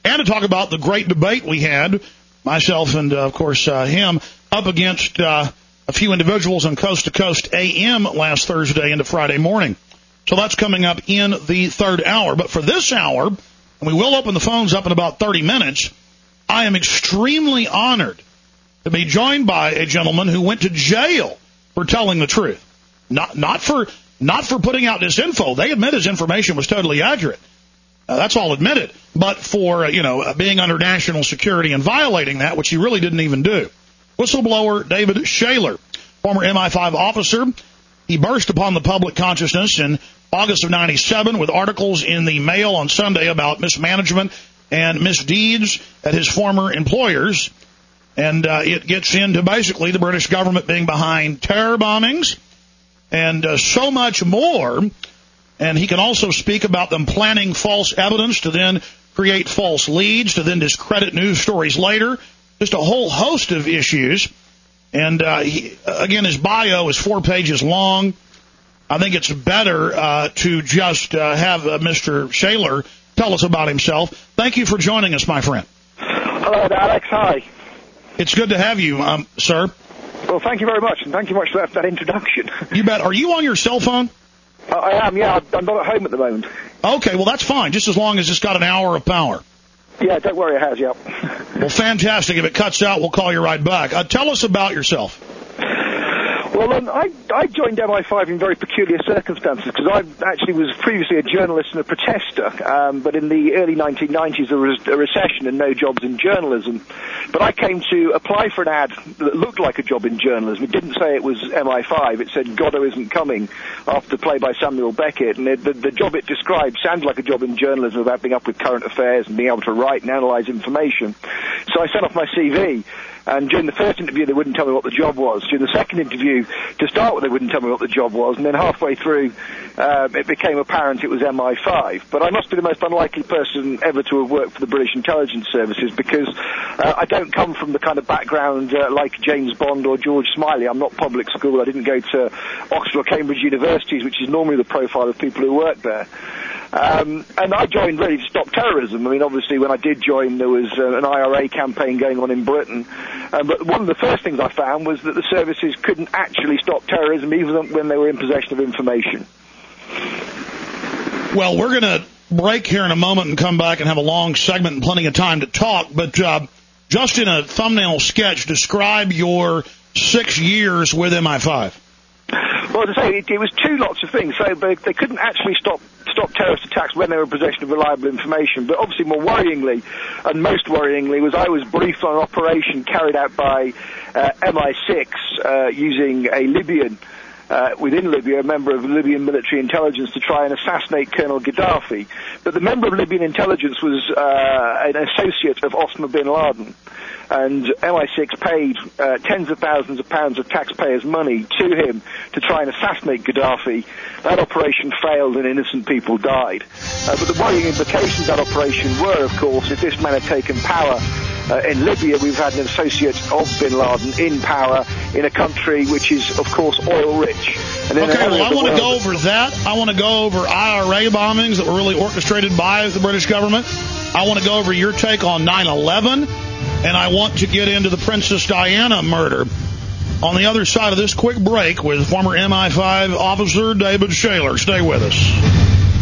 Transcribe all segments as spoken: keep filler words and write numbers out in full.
and to talk about the great debate we had, myself and, uh, of course, uh, him, up against uh, a few individuals on Coast to Coast A M last Thursday into Friday morning. So that's coming up in the third hour. But for this hour, and we will open the phones up in about thirty minutes, I am extremely honored to be joined by a gentleman who went to jail for telling the truth. Not not for not for putting out this info. They admit his information was totally accurate. Uh, that's all admitted. But for, uh, you know, uh, being under national security and violating that, which he really didn't even do. Whistleblower David Shayler, former M I five officer. He burst upon the public consciousness in August of ninety-seven with articles in the Mail on Sunday about mismanagement and misdeeds at his former employers. And uh, it gets into basically the British government being behind terror bombings and uh, so much more. And he can also speak about them planning false evidence to then create false leads, to then discredit news stories later. Just a whole host of issues. And, uh, he, again, his bio is four pages long. I think it's better uh, to just uh, have uh, Mister Shayler tell us about himself. Thank you for joining us, my friend. Hello, Alex. Hi. It's good to have you, um, sir. Well, thank you very much, and thank you much for that, that introduction. You bet. Are you on your cell phone? Uh, I am, yeah. I'm not at home at the moment. Okay, well, that's fine, just as long as it's got an hour of power. Yeah, don't worry, it has, yeah. Well, fantastic. If it cuts out, we'll call you right back. Uh, tell us about yourself. Well, um, I, I joined M I five in very peculiar circumstances because I actually was previously a journalist and a protester, um, but in the early nineteen nineties there was a recession and no jobs in journalism. But I came to apply for an ad that looked like a job in journalism. It didn't say it was M I five. It said Goddo Isn't Coming, after play by Samuel Beckett. And it, the, the job it described sounded like a job in journalism about being up with current affairs and being able to write and analyse information. So I sent off my C V. And during the first interview, they wouldn't tell me what the job was. During the second interview, to start with, they wouldn't tell me what the job was. And then halfway through, um, it became apparent it was M I five. But I must be the most unlikely person ever to have worked for the British intelligence services because uh, I don't come from the kind of background uh, like James Bond or George Smiley. I'm not public school. I didn't go to Oxford or Cambridge universities, which is normally the profile of people who work there. Um, and I joined really to stop terrorism. I mean, obviously, when I did join, there was uh, an I R A campaign going on in Britain. Uh, but one of the first things I found was that the services couldn't actually stop terrorism even when they were in possession of information. Well, we're going to break here in a moment and come back and have a long segment and plenty of time to talk. But uh, just in a thumbnail sketch, describe your six years with M I five. Well, as I say, it, it was two lots of things. So they, they couldn't actually stop stop terrorist attacks when they were in possession of reliable information. But obviously more worryingly, and most worryingly, was I was briefed on an operation carried out by uh, M I six uh, using a Libyan, uh, within Libya, a member of Libyan military intelligence to try and assassinate Colonel Gaddafi. But the member of Libyan intelligence was uh, an associate of Osama bin Laden. And M I six paid uh, tens of thousands of pounds of taxpayers' money to him to try and assassinate Gaddafi. That operation failed and innocent people died. Uh, but the worrying implications of that operation were, of course, if this man had taken power uh, in Libya, we've had an associate of bin Laden in power in a country which is, of course, oil-rich. And okay, well, I want to go over that. I want to go over I R A bombings that were really orchestrated by the British government. I want to go over your take on nine eleven. And I want to get into the Princess Diana murder on the other side of this quick break with former M I five officer David Shayler. Stay with us.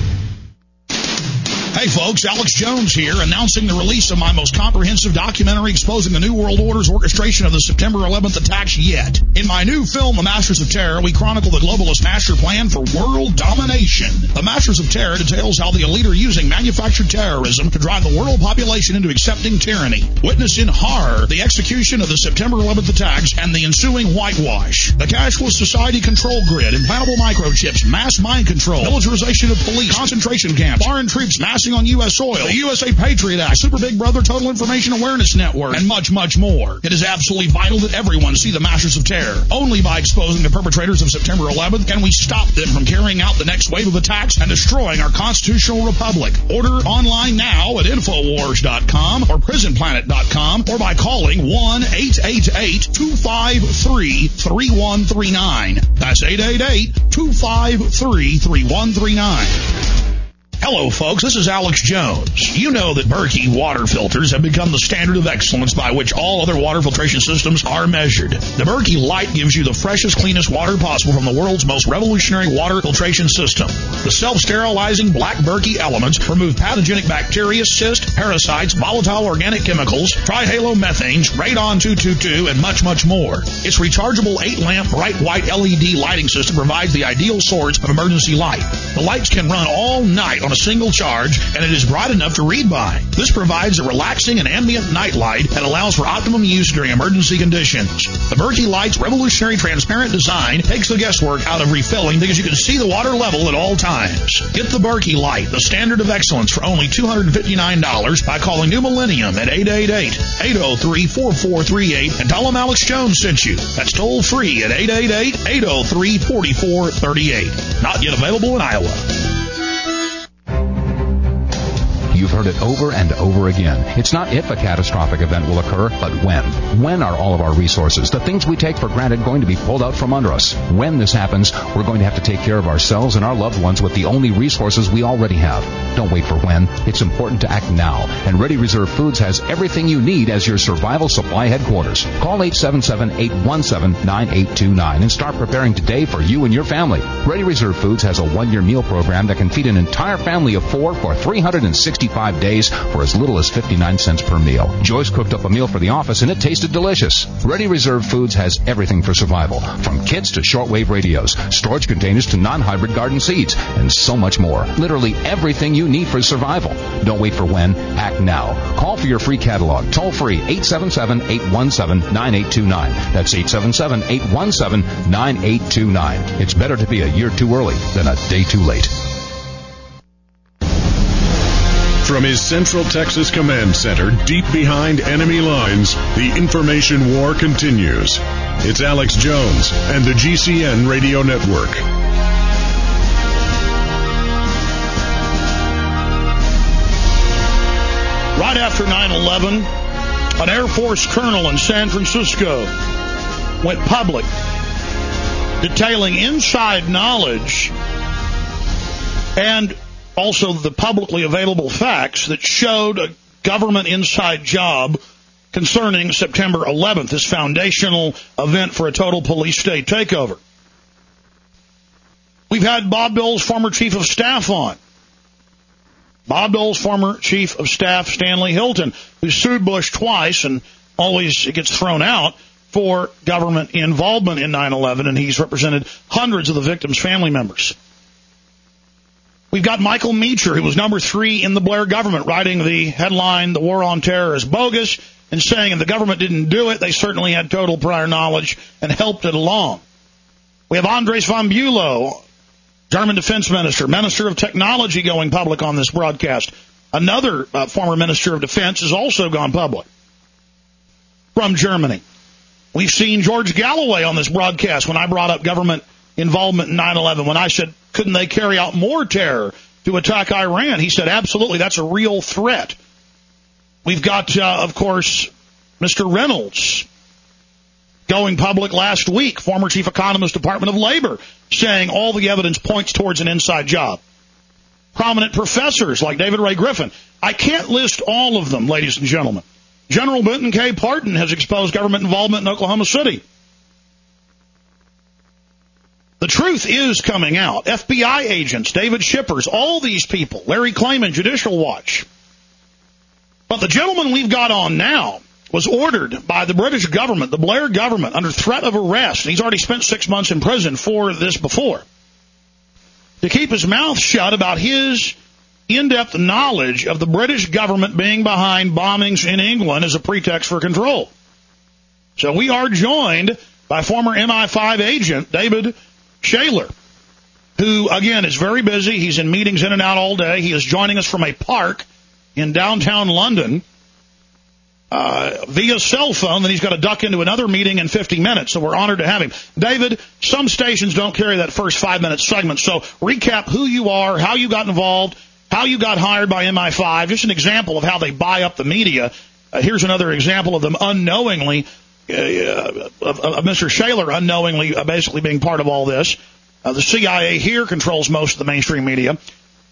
Hey folks, Alex Jones here, announcing the release of my most comprehensive documentary exposing the New World Order's orchestration of the September eleventh attacks yet. In my new film, The Masters of Terror, we chronicle the globalist master plan for world domination. The Masters of Terror details how the elite are using manufactured terrorism to drive the world population into accepting tyranny. Witness in horror the execution of the September eleventh attacks and the ensuing whitewash. The cashless society control grid, implantable microchips, mass mind control, militarization of police, concentration camps, foreign troops massing on U S soil, the U S A Patriot Act, Super Big Brother Total Information Awareness Network, and much, much more. It is absolutely vital that everyone see the Masters of Terror. Only by exposing the perpetrators of September eleventh can we stop them from carrying out the next wave of attacks and destroying our constitutional republic. Order online now at Infowars dot com or Prison Planet dot com or by calling one eight eight eight, two five three, three one three nine. That's eight eight eight, two five three, three one three nine. Hello, folks. This is Alex Jones. You know that Berkey water filters have become the standard of excellence by which all other water filtration systems are measured. The Berkey Light gives you the freshest, cleanest water possible from the world's most revolutionary water filtration system. The self-sterilizing black Berkey elements remove pathogenic bacteria, cysts, parasites, volatile organic chemicals, trihalomethanes, radon two twenty-two, and much, much more. Its rechargeable eight-lamp bright white L E D lighting system provides the ideal source of emergency light. The lights can run all night on a single charge, and it is bright enough to read by. This provides a relaxing and ambient night light that allows for optimum use during emergency conditions. The Berkey Light's revolutionary transparent design takes the guesswork out of refilling because you can see the water level at all times. Get the Berkey Light, the standard of excellence, for only two hundred fifty-nine dollars by calling New Millennium at eight eight eight, eight oh three, four four three eight and tell them Alex Jones sent you. That's toll free at eight eight eight, eight oh three, four four three eight. Not yet available in Iowa. You've heard it over and over again. It's not if a catastrophic event will occur, but when. When are all of our resources, the things we take for granted, going to be pulled out from under us? When this happens, we're going to have to take care of ourselves and our loved ones with the only resources we already have. Don't wait for when. It's important to act now. And Ready Reserve Foods has everything you need as your survival supply headquarters. Call eight seven seven, eight one seven, nine eight two nine and start preparing today for you and your family. Ready Reserve Foods has a one-year meal program that can feed an entire family of four for three hundred sixty-five days for as little as fifty-nine cents per meal. Joyce cooked up a meal for the office and it tasted delicious. Ready Reserve Foods has everything for survival, from kits to shortwave radios, storage containers to non-hybrid garden seeds, and so much more. Literally everything you need for survival. Don't wait for when. Act now. Call for your free catalog. Toll free eight seven seven, eight one seven, nine eight two nine. That's eight seven seven, eight one seven, nine eight two nine. It's better to be a year too early than a day too late. From his Central Texas Command Center, deep behind enemy lines, the information war continues. It's Alex Jones and the G C N Radio Network. Right after nine eleven, an Air Force colonel in San Francisco went public, detailing inside knowledge and also the publicly available facts that showed a government inside job concerning September eleventh, this foundational event for a total police state takeover. We've had Bob Dole's former chief of staff on. Bob Dole's former chief of staff, Stanley Hilton, who sued Bush twice and always gets thrown out for government involvement in nine eleven, and he's represented hundreds of the victims' family members. We've got Michael Meacher, who was number three in the Blair government, writing the headline, "The War on Terror is Bogus," and saying if the government didn't do it, they certainly had total prior knowledge and helped it along. We have Andres von Bülow, German defense minister, minister of technology, going public on this broadcast. Another uh, former minister of defense has also gone public from Germany. We've seen George Galloway on this broadcast when I brought up government involvement in nine eleven. When I said, couldn't they carry out more terror to attack Iran? He said, absolutely, that's a real threat. We've got, uh, of course, Mister Reynolds going public last week, former chief economist, Department of Labor, saying all the evidence points towards an inside job. Prominent professors like David Ray Griffin. I can't list all of them, ladies and gentlemen. General Benton K. Parton has exposed government involvement in Oklahoma City. The truth is coming out. F B I agents, David Shippers, all these people, Larry Klayman, Judicial Watch. But the gentleman we've got on now was ordered by the British government, the Blair government, under threat of arrest, and he's already spent six months in prison for this before, to keep his mouth shut about his in-depth knowledge of the British government being behind bombings in England as a pretext for control. So we are joined by former M I five agent David Shayler, who, again, is very busy. He's in meetings in and out all day. He is joining us from a park in downtown London uh, via cell phone. Then he's got to duck into another meeting in fifty minutes, so we're honored to have him. David, some stations don't carry that first five-minute segment, so recap who you are, how you got involved, how you got hired by M I five, just an example of how they buy up the media. Uh, here's another example of them unknowingly, uh, of, of Mister Shayler unknowingly uh, basically being part of all this. Uh, the C I A here controls most of the mainstream media.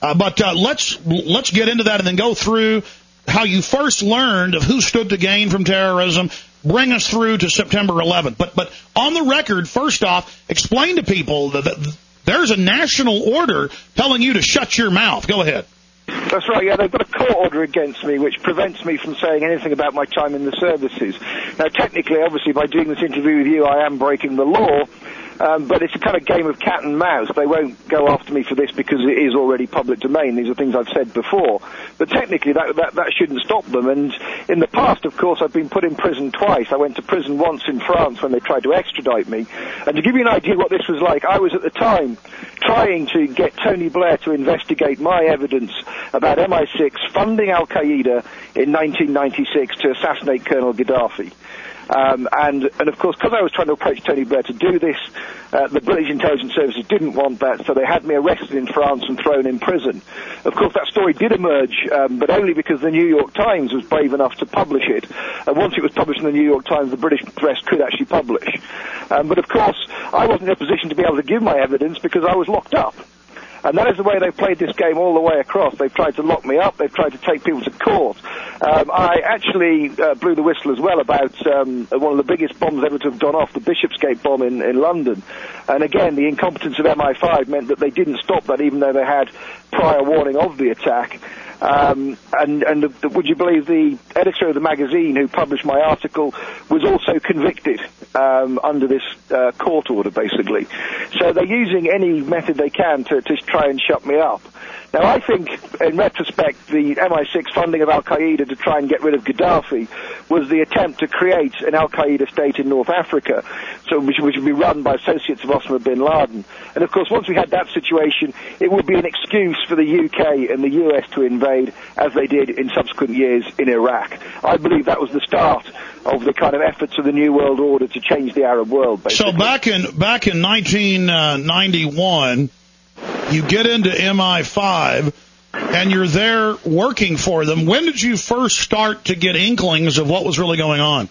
Uh, but uh, let's let's get into that and then go through how you first learned of who stood to gain from terrorism. Bring us through to September eleventh. But but on the record, first off, explain to people that, that there's a national order telling you to shut your mouth. Go ahead. That's right, yeah, they've got a court order against me which prevents me from saying anything about my time in the services. Now, technically, obviously, by doing this interview with you, I am breaking the law, um, but it's a kind of game of cat and mouse. They won't go after me for this because it is already public domain. These are things I've said before. But technically, that, that, that shouldn't stop them. And in the past, of course, I've been put in prison twice. I went to prison once in France when they tried to extradite me. And to give you an idea what this was like, I was at the time trying to get Tony Blair to investigate my evidence about M I six funding Al-Qaeda in nineteen ninety-six to assassinate Colonel Gaddafi. Um, and, and, of course, because I was trying to approach Tony Blair to do this, uh, the British intelligence services didn't want that, so they had me arrested in France and thrown in prison. Of course, that story did emerge, um, but only because the New York Times was brave enough to publish it. And once it was published in the New York Times, the British press could actually publish. Um, but, of course, I wasn't in a position to be able to give my evidence because I was locked up. And that is the way they've played this game all the way across. They've tried to lock me up. They've tried to take people to court. Um, I actually uh, blew the whistle as well about um, one of the biggest bombs ever to have gone off, the Bishopsgate bomb in, in London. And again, the incompetence of M I five meant that they didn't stop that, even though they had prior warning of the attack. Um, and and the, the, would you believe the editor of the magazine who published my article was also convicted um, under this uh, court order, basically. So they're using any method they can to, to try and shut me up. Now, I think, in retrospect, the M I six funding of Al-Qaeda to try and get rid of Gaddafi was the attempt to create an Al-Qaeda state in North Africa, so which, which would be run by associates of Osama bin Laden. And, of course, once we had that situation, it would be an excuse for the U K and the U S to invade, as they did in subsequent years in Iraq. I believe that was the start of the kind of efforts of the New World Order to change the Arab world, basically. So back in, back in nineteen ninety-one... you get into M I five, and you're there working for them. When did you first start to get inklings of what was really going on?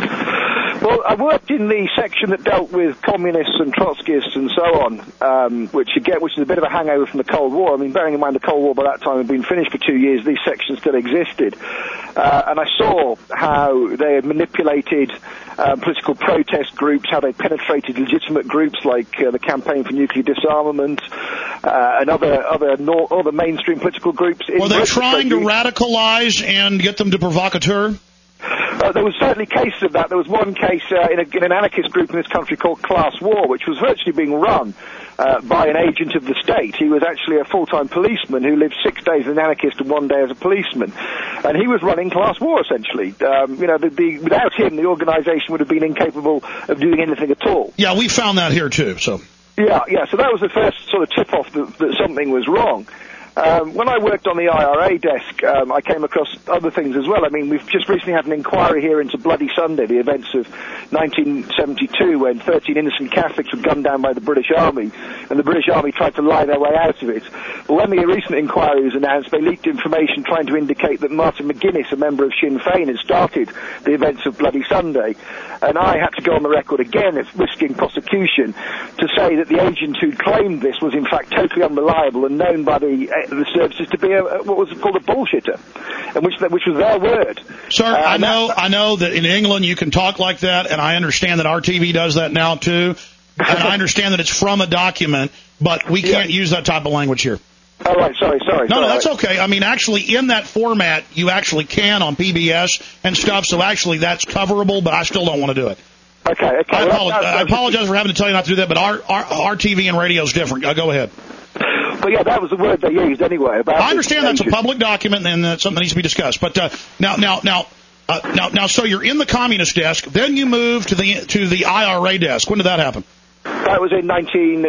Well, I worked in the section that dealt with communists and Trotskyists and so on, um, which again, which is a bit of a hangover from the Cold War. I mean, bearing in mind the Cold War by that time had been finished for two years, these sections still existed. Uh, and I saw how they had manipulated um, political protest groups, how they penetrated legitimate groups like uh, the Campaign for Nuclear Disarmament uh, and other other, nor- other mainstream political groups. Were they trying to radicalize and get them to provocateur? Uh, there was certainly cases of that. There was one case uh, in, a, in an anarchist group in this country called Class War, which was virtually being run uh, by an agent of the state. He was actually a full-time policeman who lived six days as an anarchist and one day as a policeman. And he was running Class War, essentially. Um, you know, the, the, without him, the organization would have been incapable of doing anything at all. Yeah, we found that here, too. So. Yeah, yeah. So that was the first sort of tip-off that, that something was wrong. Um, when I worked on the I R A desk, um, I came across other things as well. I mean, we've just recently had an inquiry here into Bloody Sunday, the events of nineteen seventy-two, when thirteen innocent Catholics were gunned down by the British Army, and the British Army tried to lie their way out of it. But when the recent inquiry was announced, they leaked information trying to indicate that Martin McGuinness, a member of Sinn Féin, had started the events of Bloody Sunday. And I had to go on the record again, risking prosecution, to say that the agent who claimed this was in fact totally unreliable and known by the uh, the services to be a, what was called a bullshitter, and which which was their word. Sir, uh, I know that, I know that in England you can talk like that, and I understand that R T V does that now too, and I understand that it's from a document, but we can't yeah. use that type of language here. Oh, right, sorry, sorry. No, sorry. no, that's okay. I mean, actually, in that format, you actually can on P B S and stuff, so actually that's coverable, but I still don't want to do it. Okay, okay. I, well, apologize, that, that, I apologize for having to tell you not to do that, but our, our, our T V and radio is different. Uh, go ahead. But, yeah, that was the word they used anyway. About I understand that's a public document, and that's something that needs to be discussed. But uh, now, now, now, uh, now, now, so you're in the communist desk, then you move to the to the I R A desk. When did that happen? That was in nineteen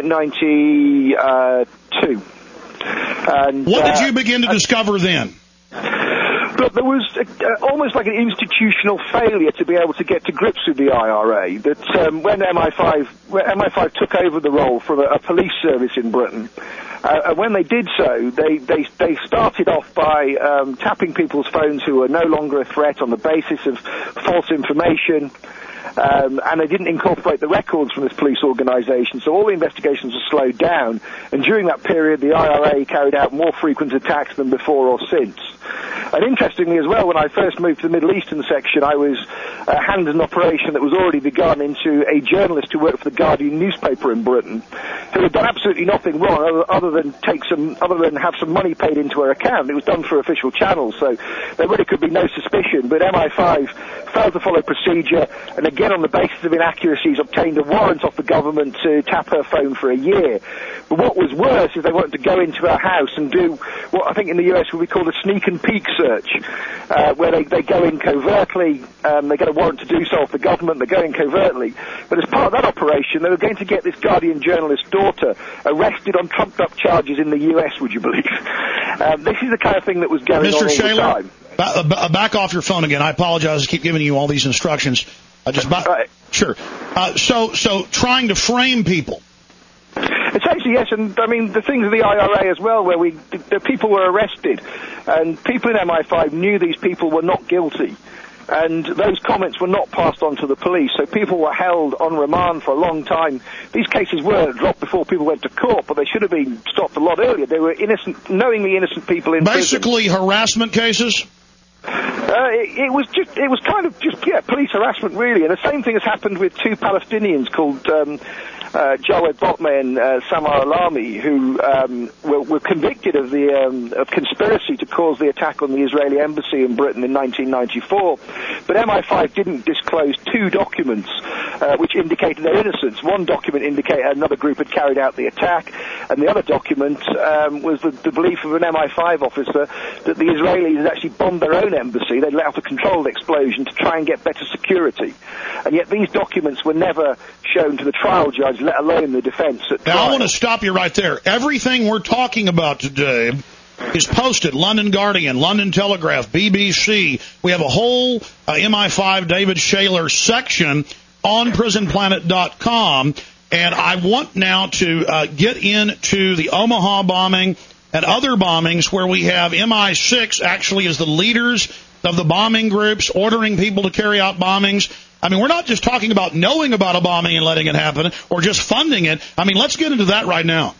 ninety-two. And, what uh, did you begin to uh, discover then? But there was uh, almost like an institutional failure to be able to get to grips with the I R A. That um, when M I five when M I five took over the role from a, a police service in Britain, uh, and when they did so, they they they started off by um, tapping people's phones who were no longer a threat on the basis of false information. Um, and they didn't incorporate the records from this police organisation, so all the investigations were slowed down. And during that period, the I R A carried out more frequent attacks than before or since. And interestingly as well, when I first moved to the Middle Eastern section, I was uh, handed an operation that was already begun into a journalist who worked for the Guardian newspaper in Britain, who had done absolutely nothing wrong other, other than take some, other than have some money paid into her account. It was done through official channels, so there really could be no suspicion. But M I five failed to follow procedure, and again on the basis of inaccuracies, obtained a warrant off the government to tap her phone for a year. But what was worse is they wanted to go into her house and do what I think in the U S would be called a sneak and peek search, uh, where they, they go in covertly, um, they get a warrant to do so off the government, they go in covertly. But as part of that operation, they were going to get this Guardian journalist's daughter arrested on trumped-up charges in the U S, would you believe? Um, this is the kind of thing that was going Mister on all Shaler, the time. Ba- ba- back off your phone again. I apologize. I keep giving you all these instructions. I just ba- right. Sure. Uh, so, so trying to frame people. Essentially, yes, and I mean the things of the I R A as well, where we the, the people were arrested, and people in M I five knew these people were not guilty, and those comments were not passed on to the police, so people were held on remand for a long time. These cases were dropped before people went to court, but they should have been stopped a lot earlier. They were innocent, knowingly innocent people in Basically, prison. harassment cases. Uh, it, it was just, it was kind of just, yeah, police harassment really, and the same thing has happened with two Palestinians called um, uh, Jawed Botmeh and uh, Samar Alami, who um, were, were convicted of the um, of conspiracy to cause the attack on the Israeli embassy in Britain in nineteen ninety-four. But M I five didn't disclose two documents uh, which indicated their innocence. One document indicated another group had carried out the attack, and the other document um, was the, the belief of an M I five officer that the Israelis had actually bombed their own embassy. They'd let off a controlled explosion to try and get better security. And yet these documents were never shown to the trial judge, let alone the defense at trial. Now, I want to stop you right there. Everything we're talking about today is posted. London Guardian, London Telegraph, B B C. We have a whole uh, M I five David Shaler section on prison planet dot com. And I want now to uh, get into the Omaha bombing and other bombings where we have M I six actually as the leaders of the bombing groups, ordering people to carry out bombings. I mean, we're not just talking about knowing about a bombing and letting it happen or just funding it. I mean, let's get into that right now.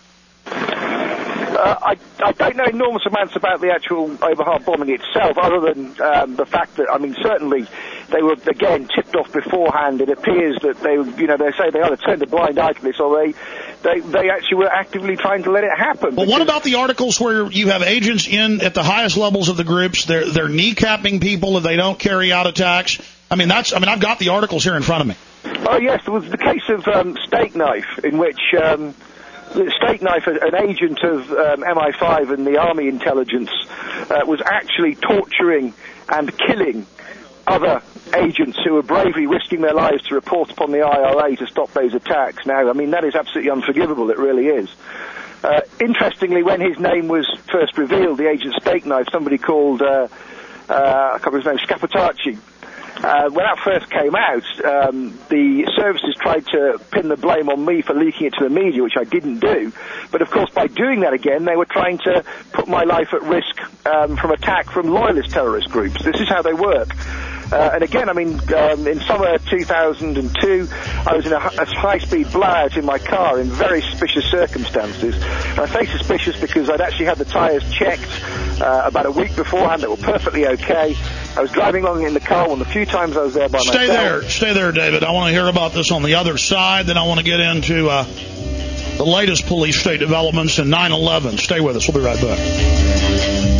Uh, I, I don't know enormous amounts about the actual Omaha bombing itself, other than um, the fact that, I mean, certainly they were, again, tipped off beforehand. It appears that they, you know, they say they either turned a blind eye to this or they, they, they actually were actively trying to let it happen. Well, what about the articles where you have agents in at the highest levels of the groups? They're, they're kneecapping people if they don't carry out attacks. I mean, that's, I mean, I've got the articles here in front of me. Oh, yes, there was the case of um, Steak Knife, in which um, Steak Knife, an agent of um, M I five and the Army intelligence, uh, was actually torturing and killing other agents who were bravely risking their lives to report upon the I R A to stop those attacks. Now, I mean, that is absolutely unforgivable, it really is. Uh, interestingly, when his name was first revealed, the agent Steak Knife, somebody called, uh, uh, I can't remember his name, Scapotacci, Uh, when that first came out, um, the services tried to pin the blame on me for leaking it to the media, which I didn't do. But of course, by doing that again, they were trying to put my life at risk um, from attack from loyalist terrorist groups. This is how they work. Uh, and again, I mean, um, in summer two thousand two, I was in a, a high-speed blowout in my car in very suspicious circumstances. And I say suspicious because I'd actually had the tyres checked uh, about a week beforehand that were perfectly okay. I was driving along in the car one of the few times I was there by myself. Stay there. Stay there, David. I want to hear about this on the other side. Then I want to get into uh, the latest police state developments in nine eleven. Stay with us. We'll be right back.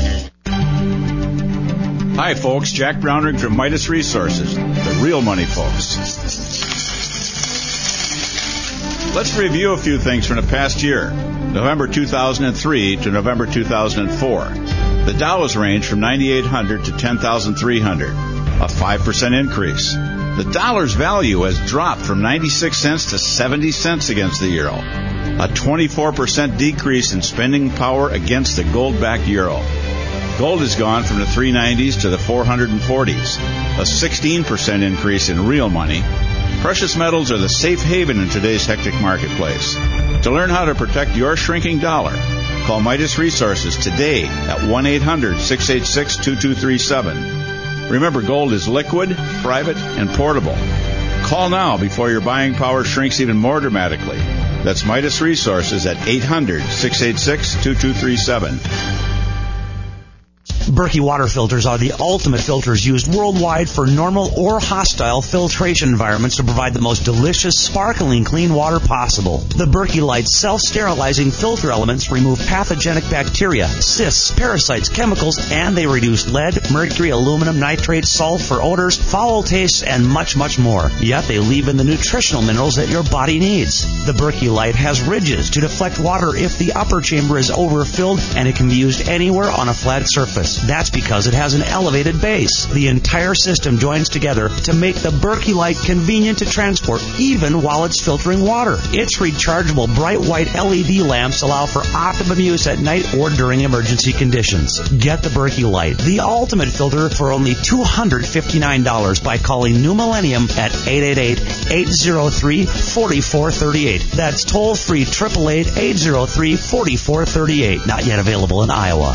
Hi, folks. Jack Brownrigg from Midas Resources, the real money folks. Let's review a few things from the past year, November two thousand three to November two thousand four. The Dow has ranged from ninety-eight hundred to ten thousand three hundred, a five percent increase. The dollar's value has dropped from ninety-six cents to seventy cents against the euro, a twenty-four percent decrease in spending power against the gold-backed euro. Gold has gone from the three nineties to the four forties, a sixteen percent increase in real money. Precious metals are the safe haven in today's hectic marketplace. To learn how to protect your shrinking dollar, call Midas Resources today at one eight hundred six eight six two two three seven. Remember, gold is liquid, private, and portable. Call now before your buying power shrinks even more dramatically. That's Midas Resources at eight hundred, six eight six, two two three seven. Berkey water filters are the ultimate filters used worldwide for normal or hostile filtration environments to provide the most delicious, sparkling clean water possible. The Berkey Light self-sterilizing filter elements remove pathogenic bacteria, cysts, parasites, chemicals, and they reduce lead, mercury, aluminum, nitrates, sulfur, odors, foul tastes, and much, much more. Yet they leave in the nutritional minerals that your body needs. The Berkey Light has ridges to deflect water if the upper chamber is overfilled, and it can be used anywhere on a flat surface. That's because it has an elevated base. The entire system joins together to make the Berkey Light convenient to transport, even while it's filtering water. Its rechargeable bright white L E D lamps allow for optimum use at night or during emergency conditions. Get the Berkey Light, the ultimate filter, for only two hundred fifty-nine dollars by calling New Millennium at eight eight eight, eight zero three, four four three eight. That's toll-free, eight eight eight, eight zero three, four four three eight. Not yet available in Iowa.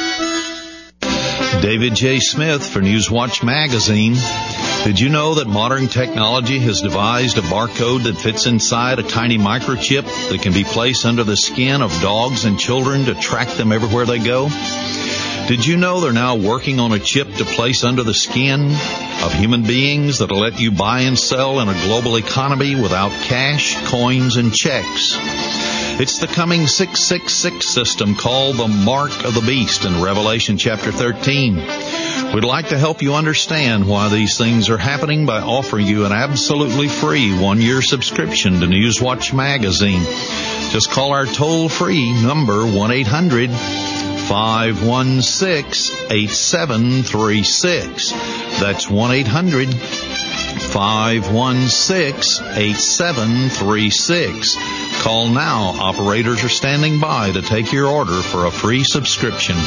David J. Smith for Newswatch Magazine. Did you know that modern technology has devised a barcode that fits inside a tiny microchip that can be placed under the skin of dogs and children to track them everywhere they go? Did you know they're now working on a chip to place under the skin of human beings that'll let you buy and sell in a global economy without cash, coins, and checks? It's the coming six six six system called the Mark of the Beast in Revelation chapter thirteen. We'd like to help you understand why these things are happening by offering you an absolutely free one-year subscription to Newswatch Magazine. Just call our toll-free number one eight hundred, five one six, eight seven three six. That's one eight hundred, five one six, eight seven three six. Call now. Operators are standing by to take your order for a free subscription.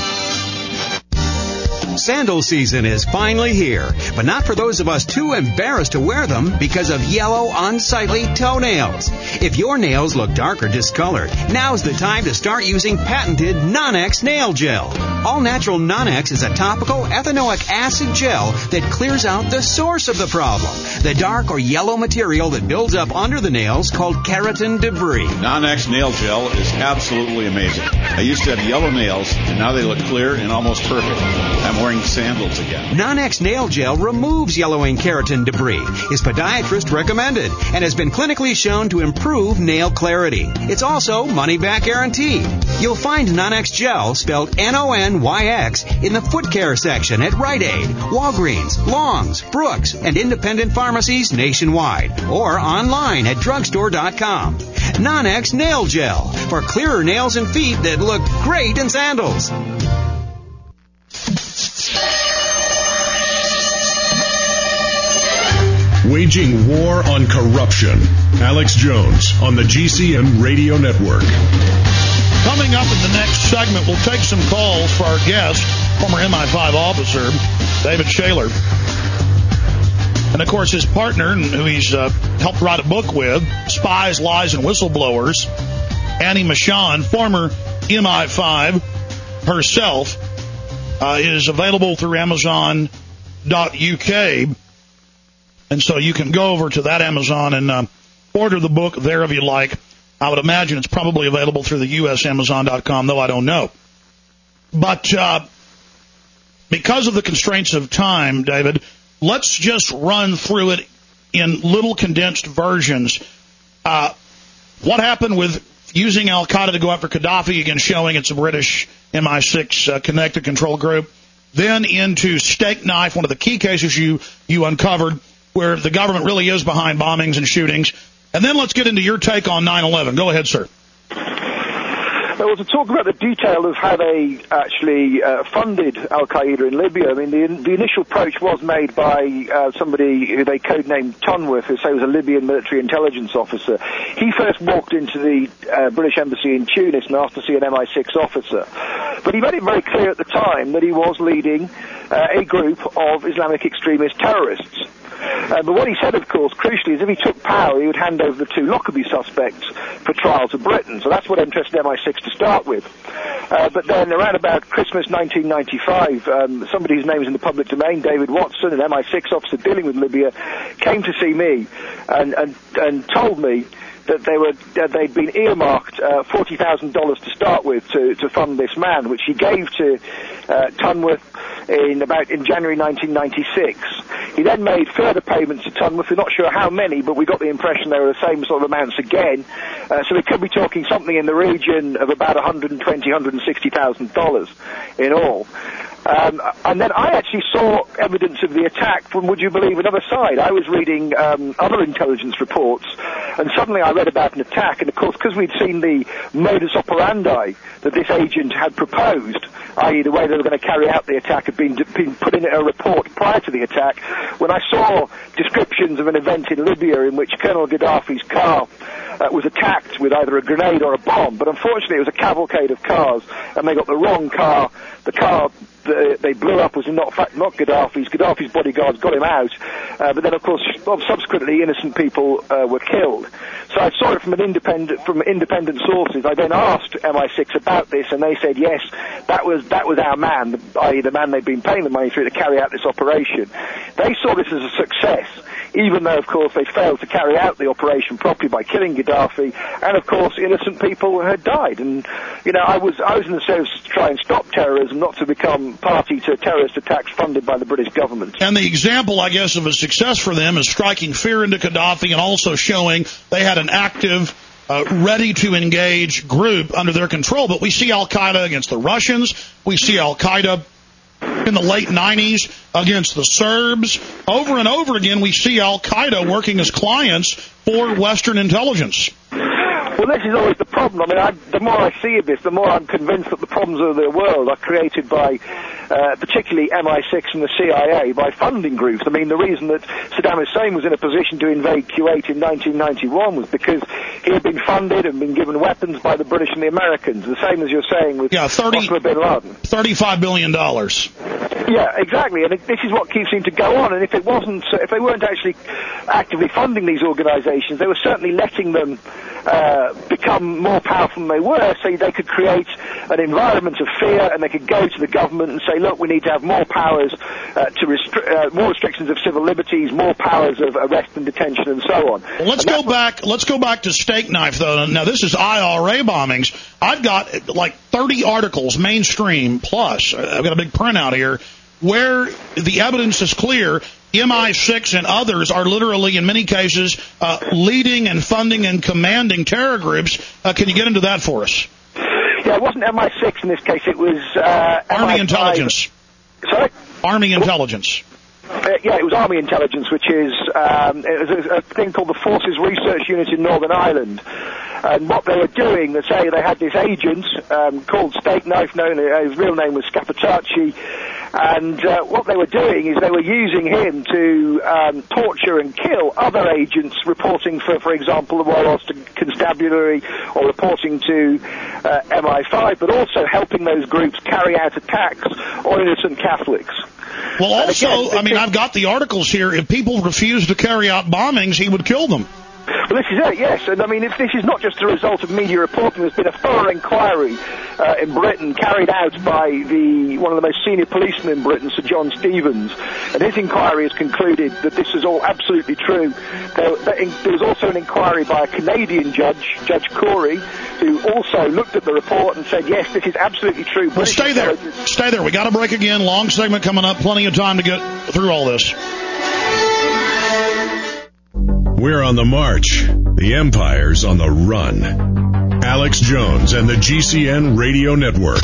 Sandal season is finally here, but not for those of us too embarrassed to wear them because of yellow, unsightly toenails. If your nails look dark or discolored, now's the time to start using patented Non-X Nail Gel. All Natural Non-X is a topical ethanoic acid gel that clears out the source of the problem, the dark or yellow material that builds up under the nails called keratin debris. Non-X Nail Gel is absolutely amazing. I used to have yellow nails, and now they look clear and almost perfect. I'm wearing sandals again. Non-X Nail Gel removes yellowing keratin debris, is podiatrist recommended, and has been clinically shown to improve nail clarity. It's also money-back guaranteed. You'll find Non-X Gel, spelled N O N Y X, in the foot care section at Rite Aid, Walgreens, Long's, Brooks, and independent pharmacies nationwide, or online at drugstore dot com. Non-X Nail Gel, for clearer nails and feet that look great in sandals. Waging war on corruption. Alex Jones on the G C N Radio Network. Coming up in the next segment, we'll take some calls for our guest, former M I five officer, David Shayler. And, of course, his partner, who he's uh, helped write a book with, Spies, Lies, and Whistleblowers, Annie Machon, former M I five herself, uh, is available through Amazon dot U K. And so you can go over to that Amazon and uh, order the book there if you like. I would imagine it's probably available through the U S Amazon dot com, though I don't know. But uh, because of the constraints of time, David, let's just run through it in little condensed versions. Uh, what happened with using al-Qaeda to go after Gaddafi, again showing it's a British M I six uh, connected control group. Then into Steak Knife, one of the key cases you, you uncovered, where the government really is behind bombings and shootings. And then let's get into your take on nine eleven. Go ahead, sir. Well, to talk about the detail of how they actually uh, funded al-Qaeda in Libya, I mean, the, the initial approach was made by uh, somebody who they codenamed Tunworth, who say was a Libyan military intelligence officer. He first walked into the uh, British embassy in Tunis and asked to see an M I six officer. But he made it very clear at the time that he was leading uh, a group of Islamic extremist terrorists. Uh, but what he said, of course, crucially, is if he took power, he would hand over the two Lockerbie suspects for trial to Britain. So that's what interested M I six to start with. Uh, but then around about Christmas nineteen ninety-five, um, somebody whose name is in the public domain, David Watson, an M I six officer dealing with Libya, came to see me and, and, and told me that they were uh, they'd been earmarked uh, forty thousand dollars to start with to, to fund this man, which he gave to uh, Tunworth in about in January nineteen ninety-six. He then made further payments to Tunworth. We're not sure how many, but we got the impression they were the same sort of amounts again. Uh, so we could be talking something in the region of about one hundred twenty thousand dollars, one hundred sixty thousand dollars in all. Um, and then I actually saw evidence of the attack from, would you believe, another side. I was reading um, other intelligence reports, and suddenly I read about an attack, and of course, because we'd seen the modus operandi that this agent had proposed, that is the way they were going to carry out the attack, had been, been put in a report prior to the attack, when I saw descriptions of an event in Libya in which Colonel Gaddafi's car uh, was attacked with either a grenade or a bomb, but unfortunately it was a cavalcade of cars, and they got the wrong car. The car the, they blew up was not not Gaddafi's. Gaddafi's bodyguards got him out, uh, but then of course subsequently innocent people uh, were killed. So I saw it from an independent from independent sources. I then asked M I six about this, and they said yes, that was that was our man, that is the man they'd been paying the money through to carry out this operation. They saw this as a success, even though of course they failed to carry out the operation properly by killing Gaddafi, and of course innocent people had died. And you know, I was I was in the service to try and stop terrorism, not to become party to terrorist attacks funded by the British government. And the example, I guess, of a success for them is striking fear into Gaddafi and also showing they had an active, uh, ready-to-engage group under their control. But we see Al-Qaeda against the Russians. We see Al-Qaeda in the late nineties against the Serbs. Over and over again, we see Al-Qaeda working as clients for Western intelligence. Well, this is always the problem. I mean, I, the more I see of this, the more I'm convinced that the problems of the world are created by, uh, particularly M I six and the C I A, by funding groups. I mean, the reason that Saddam Hussein was in a position to invade Kuwait in nineteen ninety-one was because he had been funded and been given weapons by the British and the Americans, the same as you're saying with yeah, thirty, Osama bin Laden. thirty-five billion dollars. Yeah, exactly, and it, this is what keeps seeming to go on. And if it wasn't, if they weren't actually actively funding these organisations, they were certainly letting them uh, become more powerful than they were, so they could create an environment of fear, and they could go to the government and say, look, we need to have more powers uh, to restri- uh, more restrictions of civil liberties, more powers of arrest and detention, and so on. Well, let's go back. Let's go back to Steak Knife, though. Now, this is I R A bombings. I've got like thirty articles, mainstream plus. I've got a big printout here, where the evidence is clear. M I six and others are literally, in many cases, uh, leading and funding and commanding terror groups. Uh, can you get into that for us? Yeah, it wasn't M I six in this case. It was uh, Army M I five. Intelligence. Sorry? Army Intelligence. Uh, yeah, it was Army Intelligence, which is um, it was a, a thing called the Forces Research Unit in Northern Ireland. And what they were doing, they say they had this agent um, called Steak Knife, known uh, his real name was Scapacciacci, and uh, what they were doing is they were using him to um, torture and kill other agents reporting for, for example, the Royal Ulster Constabulary or reporting to uh, M I five, but also helping those groups carry out attacks on innocent Catholics. Well, also, again, I mean, I've got the articles here. If people refuse to carry out bombings, he would kill them. Well, this is it, yes. And, I mean, if this is not just a result of media reporting. There's been a thorough inquiry uh, in Britain carried out by the one of the most senior policemen in Britain, Sir John Stevens. And his inquiry has concluded that this is all absolutely true. There, there was also an inquiry by a Canadian judge, Judge Corey, who also looked at the report and said, yes, this is absolutely true. Well, stay there. Stay there. We got a break again. Long segment coming up. Plenty of time to get through all this. We're on the march. The Empire's on the run. Alex Jones and the G C N Radio Network.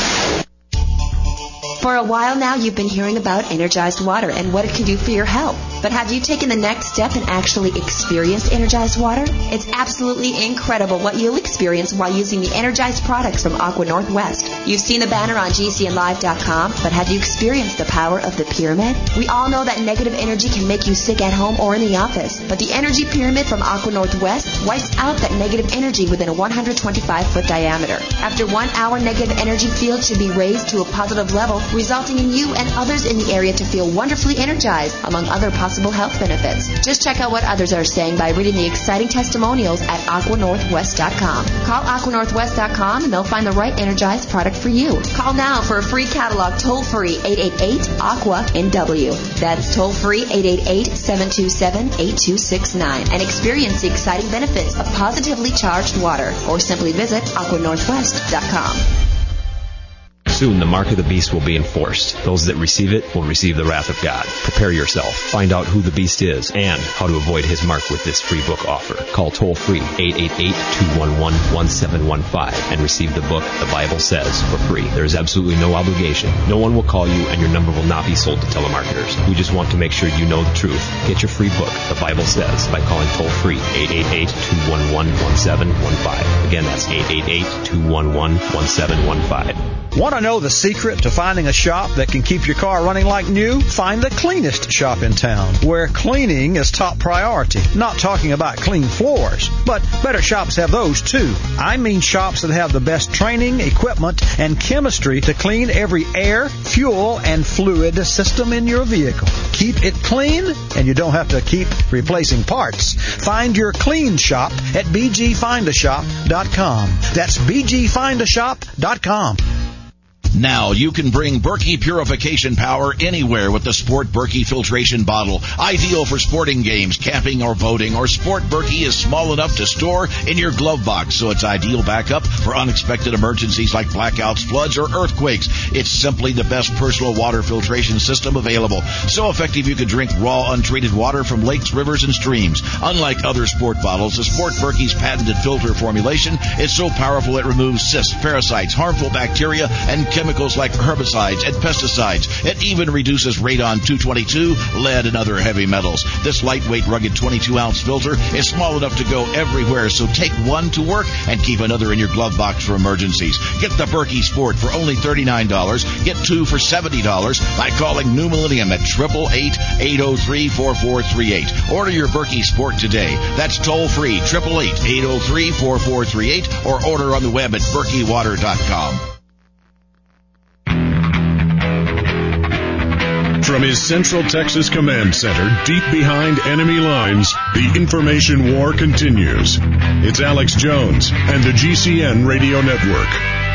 For a while now, you've been hearing about energized water and what it can do for your health. But have you taken the next step and actually experienced energized water? It's absolutely incredible what you'll experience while using the energized products from Aqua Northwest. You've seen the banner on G C N live dot com, but have you experienced the power of the pyramid? We all know that negative energy can make you sick at home or in the office, but the energy pyramid from Aqua Northwest wipes out that negative energy within a one hundred twenty-five foot diameter. After one hour, negative energy field should be raised to a positive level, resulting in you and others in the area to feel wonderfully energized, among other possible health benefits. Just check out what others are saying by reading the exciting testimonials at aqua northwest dot com. Call aqua northwest dot com and they'll find the right energized product for you. Call now for a free catalog toll-free eight eight eight aqua N W. That's toll-free eight eight eight, seven two seven, eight two six nine and experience the exciting benefits of positively charged water, or simply visit aqua northwest dot com. Soon the mark of the beast will be enforced. Those that receive it will receive the wrath of God. Prepare yourself. Find out who the beast is and how to avoid his mark with this free book offer. Call toll-free eight eight eight, two one one, one seven one five and receive the book The Bible Says for free. There is absolutely no obligation. No one will call you and your number will not be sold to telemarketers. We just want to make sure you know the truth. Get your free book, The Bible Says, by calling toll-free eight eight eight, two one one, one seven one five. Again, that's eight eight eight, two one one, one seven one five. Want to know the secret to finding a shop that can keep your car running like new? Find the cleanest shop in town, where cleaning is top priority. Not talking about clean floors, but better shops have those too. I mean shops that have the best training, equipment, and chemistry to clean every air, fuel, and fluid system in your vehicle. Keep it clean, and you don't have to keep replacing parts. Find your clean shop at b g find a shop dot com. That's b g find a shop dot com. Now you can bring Berkey purification power anywhere with the Sport Berkey filtration bottle. Ideal for sporting games, camping, or boating. Or Sport Berkey is small enough to store in your glove box, so it's ideal backup for unexpected emergencies like blackouts, floods, or earthquakes. It's simply the best personal water filtration system available. So effective you can drink raw, untreated water from lakes, rivers, and streams. Unlike other sport bottles, the Sport Berkey's patented filter formulation is so powerful it removes cysts, parasites, harmful bacteria, and chemicals like herbicides and pesticides. It even reduces radon two twenty-two, lead, and other heavy metals. This lightweight, rugged twenty-two ounce filter is small enough to go everywhere, so take one to work and keep another in your glove box for emergencies. Get the Berkey Sport for only thirty-nine dollars. Get two for seventy dollars by calling New Millennium at eight eight eight, eight oh three, four four three eight. Order your Berkey Sport today. That's toll-free, eight eight eight, eight oh three, four four three eight, or order on the web at berkey water dot com. From his Central Texas Command Center, deep behind enemy lines, the information war continues. It's Alex Jones and the G C N Radio Network.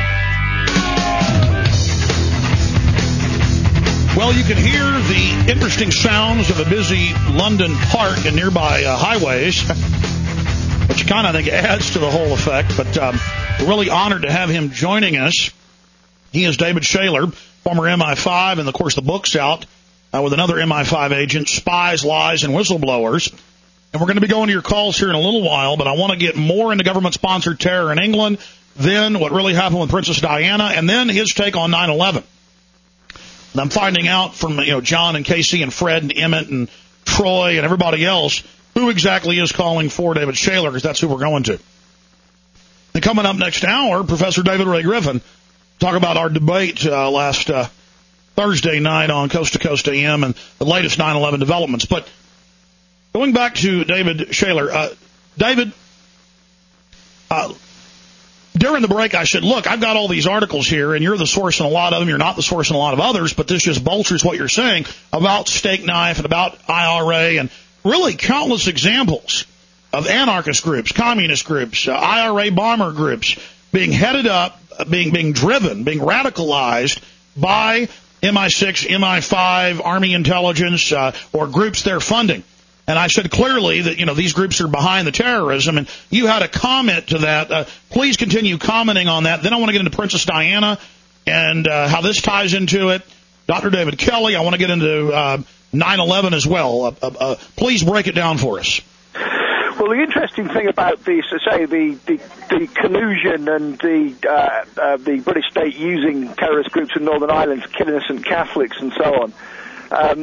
Well, you can hear the interesting sounds of a busy London park and nearby uh, highways, which kind of, I think, adds to the whole effect. But um, we're really honored to have him joining us. He is David Shaler, former M I five, and, of course, the book's out uh, with another M I five agent, Spies, Lies, and Whistleblowers. And we're going to be going to your calls here in a little while, but I want to get more into government-sponsored terror in England, then what really happened with Princess Diana, and then his take on nine eleven. And I'm finding out from, you know, John and Casey and Fred and Emmett and Troy and everybody else who exactly is calling for David Shaler, because that's who we're going to. And coming up next hour, Professor David Ray Griffin, talk about our debate uh, last uh, Thursday night on Coast to Coast A M and the latest nine eleven developments. But going back to David Shaler, uh, David, uh, during the break I said, look, I've got all these articles here, and you're the source in a lot of them. You're not the source in a lot of others, but this just bolsters what you're saying about Steak Knife and about I R A and really countless examples of anarchist groups, communist groups, uh, I R A bomber groups being headed up, being being driven, being radicalized by M I six, M I five, Army intelligence, uh, or groups they're funding. And I said clearly that, you know, these groups are behind the terrorism, and you had a comment to that. Uh, please continue commenting on that. Then I want to get into Princess Diana and uh, how this ties into it. Doctor David Kelly, I want to get into uh, nine eleven as well. Uh, uh, uh, please break it down for us. Well, the interesting thing about the, so say, the, the, the collusion and the uh, uh, the British state using terrorist groups in Northern Ireland to kill innocent Catholics and so on, um,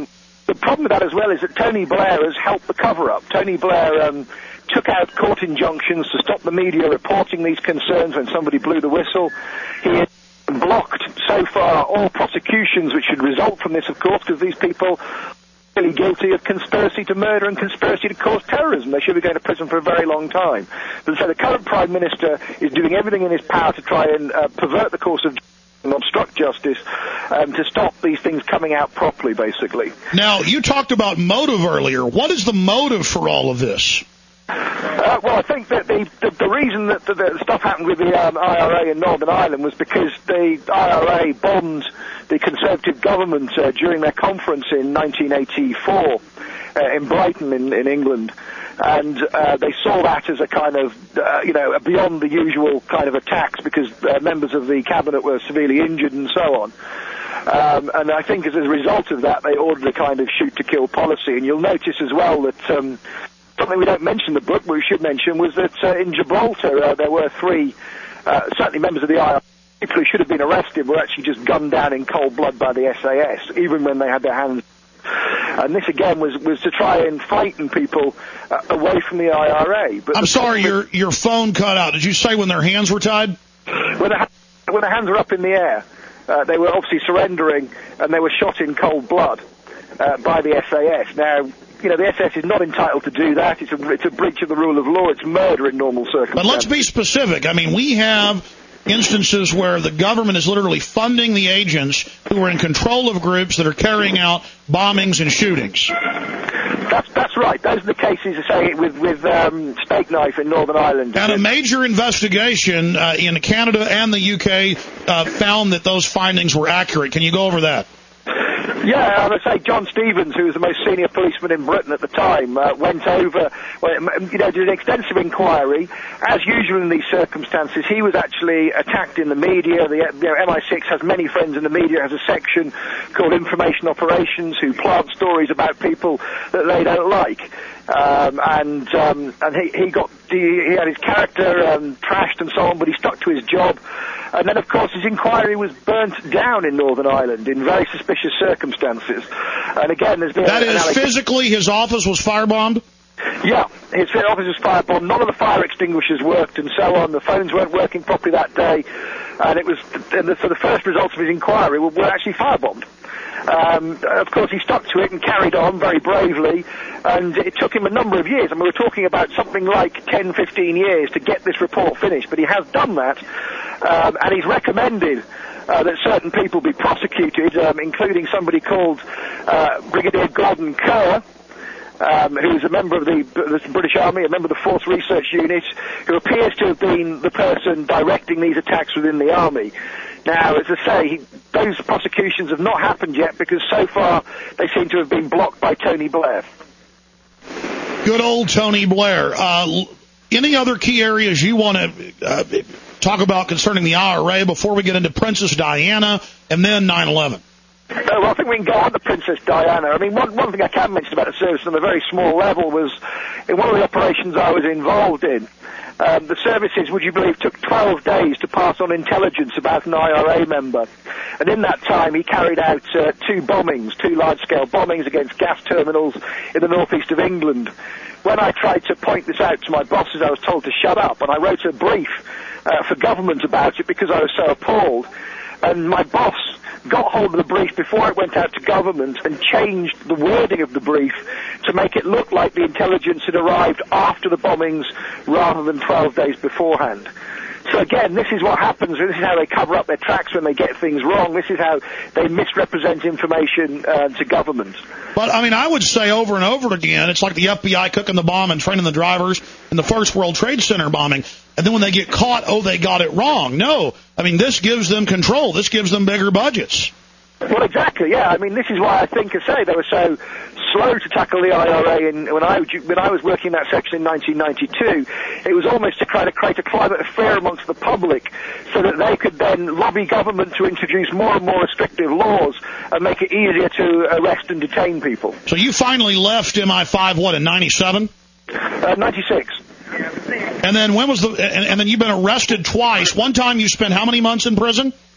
the problem with that as well is that Tony Blair has helped the cover-up. Tony Blair um, took out court injunctions to stop the media reporting these concerns when somebody blew the whistle. He has blocked, so far, all prosecutions which should result from this, of course, because these people really guilty of conspiracy to murder and conspiracy to cause terrorism. They should be going to prison for a very long time. But so the current Prime Minister is doing everything in his power to try and uh, pervert the course of and obstruct justice um, to stop these things coming out properly, basically. Now, you talked about motive earlier. What is the motive for all of this? Uh, well, I think that the, the, the reason that the, the stuff happened with the um, I R A in Northern Ireland was because the I R A bombed the Conservative government uh, during their conference in nineteen eighty-four uh, in Brighton in, in England. And uh, they saw that as a kind of, uh, you know, beyond the usual kind of attacks because uh, members of the cabinet were severely injured and so on. Um, and I think as a result of that, they ordered a kind of shoot-to-kill policy. And you'll notice as well that um, something we don't mention in the book, but we should mention, was that uh, in Gibraltar uh, there were three, uh, certainly members of the I R A, people who should have been arrested were actually just gunned down in cold blood by the S A S, even when they had their hands. And this again was, was to try and frighten people uh, away from the I R A. But I'm sorry, your your phone cut out. Did you say when their hands were tied? When, the, when their hands were up in the air, uh, they were obviously surrendering, and they were shot in cold blood uh, by the S A S. Now, you know, the S A S is not entitled to do that. It's a, it's a breach of the rule of law. It's murder in normal circumstances. But let's be specific. I mean, we have instances where the government is literally funding the agents who are in control of groups that are carrying out bombings and shootings. That's that's right. Those are the cases, say, with with um, Steak Knife in Northern Ireland. And a major investigation uh, in Canada and the U K uh, found that those findings were accurate. Can you go over that? Yeah, I would say John Stevens, who was the most senior policeman in Britain at the time, uh, went over, well, you know, did an extensive inquiry. As usual in these circumstances, he was actually attacked in the media. The you know, M I six has many friends in the media, has a section called Information Operations, who plant stories about people that they don't like. Um, and um, and he, he got he, he had his character um, trashed and so on, but he stuck to his job. And then, of course, his inquiry was burnt down in Northern Ireland in very suspicious circumstances. And again, there's been that an is alleg- physically his office was firebombed. Yeah, his office was firebombed. None of the fire extinguishers worked, and so on. The phones weren't working properly that day, and it was and the, so the first results of his inquiry were, were actually firebombed. Um, of course, he stuck to it and carried on very bravely, and it took him a number of years. I mean, we're talking about something like ten, fifteen years to get this report finished, but he has done that, um, and he's recommended uh, that certain people be prosecuted, um, including somebody called uh, Brigadier Gordon Kerr, Um, who is a member of the, the British Army, a member of the Fourth Research Unit, who appears to have been the person directing these attacks within the Army. Now, as I say, he, those prosecutions have not happened yet because so far they seem to have been blocked by Tony Blair. Good old Tony Blair. Uh, any other key areas you want to uh, talk about concerning the I R A before we get into Princess Diana and then nine eleven? So well, I think we can go on to Princess Diana. I mean, one, one thing I can mention about the service on a very small level was in one of the operations I was involved in, um, the services, would you believe, took twelve days to pass on intelligence about an I R A member. And in that time, he carried out uh, two bombings, two large-scale bombings against gas terminals in the northeast of England. When I tried to point this out to my bosses, I was told to shut up, and I wrote a brief uh, for government about it because I was so appalled. And my boss got hold of the brief before it went out to government and changed the wording of the brief to make it look like the intelligence had arrived after the bombings rather than twelve days beforehand. So again, this is what happens. This is how they cover up their tracks when they get things wrong. This is how they misrepresent information uh, to government. But, I mean, I would say over and over again, it's like the F B I cooking the bomb and training the drivers in the first World Trade Center bombing. And then when they get caught, oh, they got it wrong. No. I mean, this gives them control. This gives them bigger budgets. Well, exactly, yeah. I mean, this is why I think, I say, they were so slow to tackle the I R A. In, when, I, when I was working in that section in nineteen ninety-two, it was almost to try to create a climate of fear amongst the public so that they could then lobby government to introduce more and more restrictive laws and make it easier to arrest and detain people. So you finally left M I five, what, in ninety-seven? Uh, ninety-six. And then when was the, and, and then you've been arrested twice. One time you spent how many months in prison?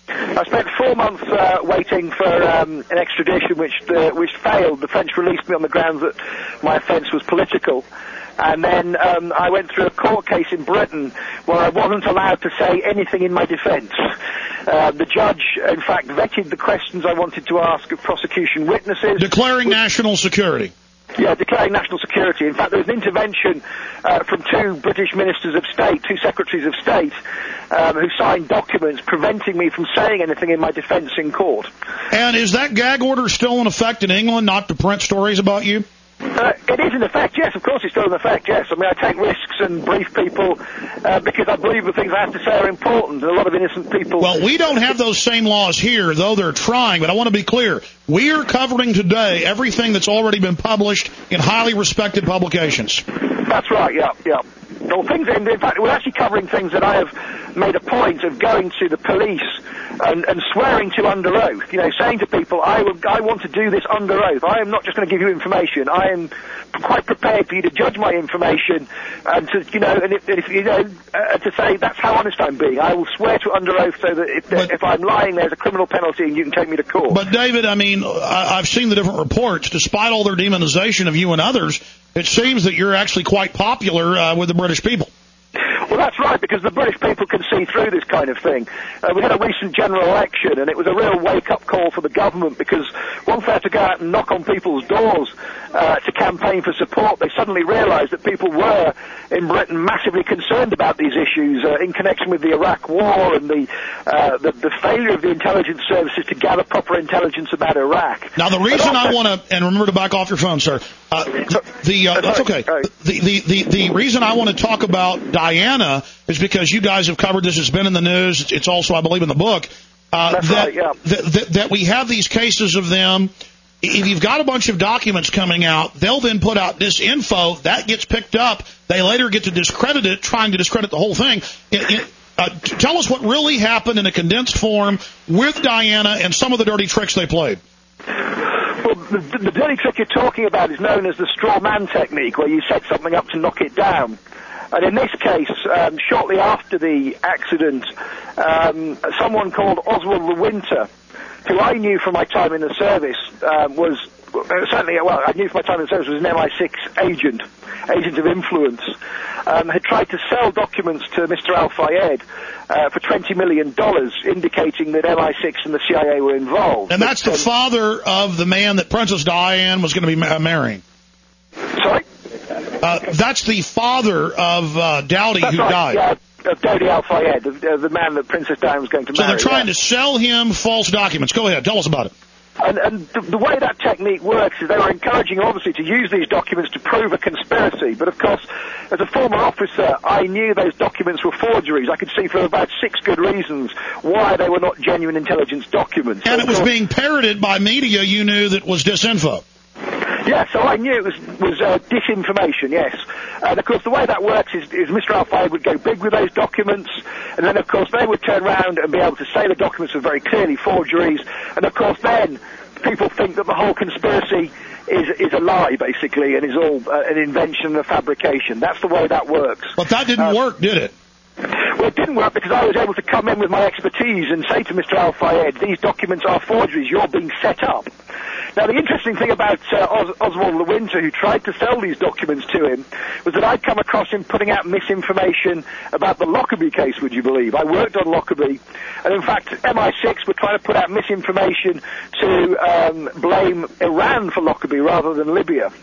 I spent four months uh, waiting for um, an extradition, which the, which failed. The French released me on the grounds that my offence was political. And then um, I went through a court case in Britain where I wasn't allowed to say anything in my defence. Uh, the judge, in fact, vetted the questions I wanted to ask of prosecution witnesses. Declaring national security. Yeah, declaring national security. In fact, there was an intervention uh, from two British ministers of state, two secretaries of state, um, who signed documents preventing me from saying anything in my defence in court. And is that gag order still in effect in England, not to print stories about you? Uh, it is in effect, yes, of course it's still in effect, yes. I mean, I take risks and brief people uh, because I believe the things I have to say are important, and a lot of innocent people... Well, we don't have those same laws here, though they're trying, but I want to be clear. We are covering today everything that's already been published in highly respected publications. That's right, yeah, yeah. Well, things, in, in fact, we're actually covering things that I have made a point of going to the police and, and swearing to under oath, you know, saying to people, I, will, I want to do this under oath. I am not just going to give you information. I am quite prepared for you to judge my information and to, you know, and if, if you know, uh, to say that's how honest I'm being. I will swear to under oath so that if, but, if I'm lying, there's a criminal penalty and you can take me to court. But, David, I mean, I, I've seen the different reports. Despite all their demonization of you and others, it seems that you're actually quite popular uh, with the British people. Well, that's right, because the British people can see through this kind of thing. Uh, we had a recent general election, and it was a real wake-up call for the government, because once they had to go out and knock on people's doors uh, to campaign for support, they suddenly realised that people were, in Britain, massively concerned about these issues uh, in connection with the Iraq War and the, uh, the the failure of the intelligence services to gather proper intelligence about Iraq. Now, the reason I want to, and remember to back off your phone, sir, uh, the, uh, that's okay. The, the, the, the reason I want to talk about Diana is because you guys have covered this. It's been in the news. It's also, I believe, in the book. Uh, That's that, right, yeah. that, that, that we have these cases of them. If you've got a bunch of documents coming out, they'll then put out disinfo. That gets picked up. They later get to discredit it, trying to discredit the whole thing. It, it, uh, tell us what really happened in a condensed form with Diana and some of the dirty tricks they played. Well, the, the dirty trick you're talking about is known as the straw man technique, where you set something up to knock it down. And in this case, um, shortly after the accident, um, someone called Oswald Lewinter, who I knew from my time in the service, um, was uh, certainly, well, I knew from my time in the service was an M I six agent, agent of influence, um, had tried to sell documents to Mister Al-Fayed uh, for twenty million dollars, indicating that M I six and the C I A were involved. And that's but, the um, father of the man that Princess Diane was going to be ma- marrying. Sorry? Uh, that's the father of uh, Dowdy That's who right, died. Yeah, of Dowdy Al-Fayed, the, uh, the man that Princess Diane was going to So marry. they're trying yeah. to sell him false documents. Go ahead. Tell us about it. And, and the, the way that technique works is they were encouraging, obviously, to use these documents to prove a conspiracy. But, of course, as a former officer, I knew those documents were forgeries. I could see for about six good reasons why they were not genuine intelligence documents. And so it was course, being parroted by media you knew that was disinfo. Yeah, so I knew it was, was uh, disinformation, yes. And, of course, the way that works is, is Mister Al-Fayed would go big with those documents, and then, of course, they would turn around and be able to say the documents were very clearly forgeries, and, of course, then people think that the whole conspiracy is, is a lie, basically, and is all uh, an invention and a fabrication. That's the way that works. But that didn't Um, work, did it? Well, it didn't work because I was able to come in with my expertise and say to Mister Al-Fayed, these documents are forgeries, you're being set up. Now, the interesting thing about uh, Os- Oswald Lewinter, who tried to sell these documents to him, was that I'd come across him putting out misinformation about the Lockerbie case, would you believe? I worked on Lockerbie, and in fact, M I six were trying to put out misinformation to um, blame Iran for Lockerbie rather than Libya.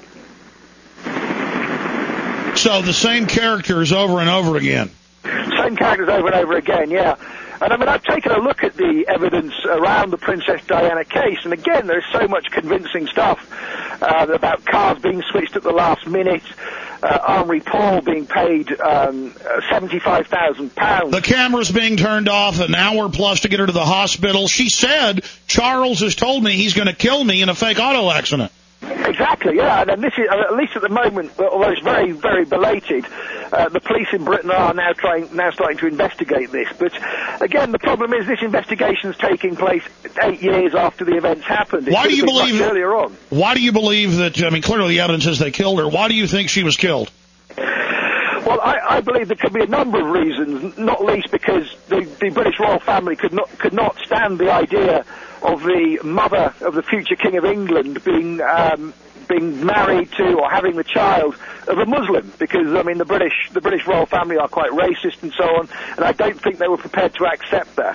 So the same characters over and over again. Same characters over and over again, yeah. And I mean, I've taken a look at the evidence around the Princess Diana case, and again, there's so much convincing stuff uh, about cars being switched at the last minute, uh, Henri Paul being paid um, seventy-five thousand pounds. The camera's being turned off an hour plus to get her to the hospital. She said, Charles has told me he's going to kill me in a fake auto accident. Exactly, yeah, and this is, at least at the moment, although it's very, very belated, uh, the police in Britain are now trying, now starting to investigate this. But again, the problem is this investigation's taking place eight years after the events happened. It Why do you believe much earlier on? Why do you believe that? I mean, clearly the evidence says they killed her. Why do you think she was killed? Well, Well, I, I believe there could be a number of reasons, not least because the, the British royal family could not could not stand the idea of the mother of the future King of England being um, being married to or having the child of a Muslim, because I mean the British the British royal family are quite racist and so on, and I don't think they were prepared to accept that.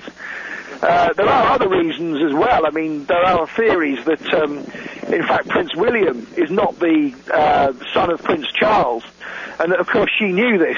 Uh, there are other reasons as well. I mean, there are theories that, um, in fact, Prince William is not the uh, son of Prince Charles, and that, of course, she knew this.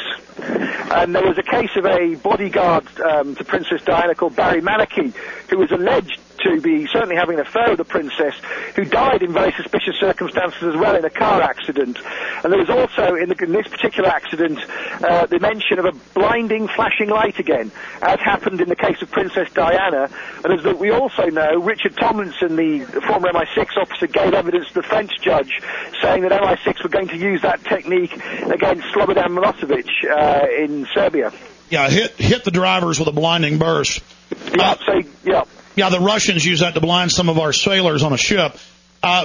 And there was a case of a bodyguard um, to Princess Diana called Barry Manicky, who was alleged to be certainly having an affair with the princess, who died in very suspicious circumstances as well in a car accident. And there was also, in, the, in this particular accident, uh, the mention of a blinding, flashing light again, as happened in the case of Princess Diana. And as we also know, Richard Tomlinson, the former M I six officer, gave evidence to the French judge, saying that M I six were going to use that technique against Slobodan Milosevic uh, in Serbia. Yeah, hit hit the drivers with a blinding burst. Yeah, uh, so, yeah. Yeah, the Russians use that to blind some of our sailors on a ship, uh,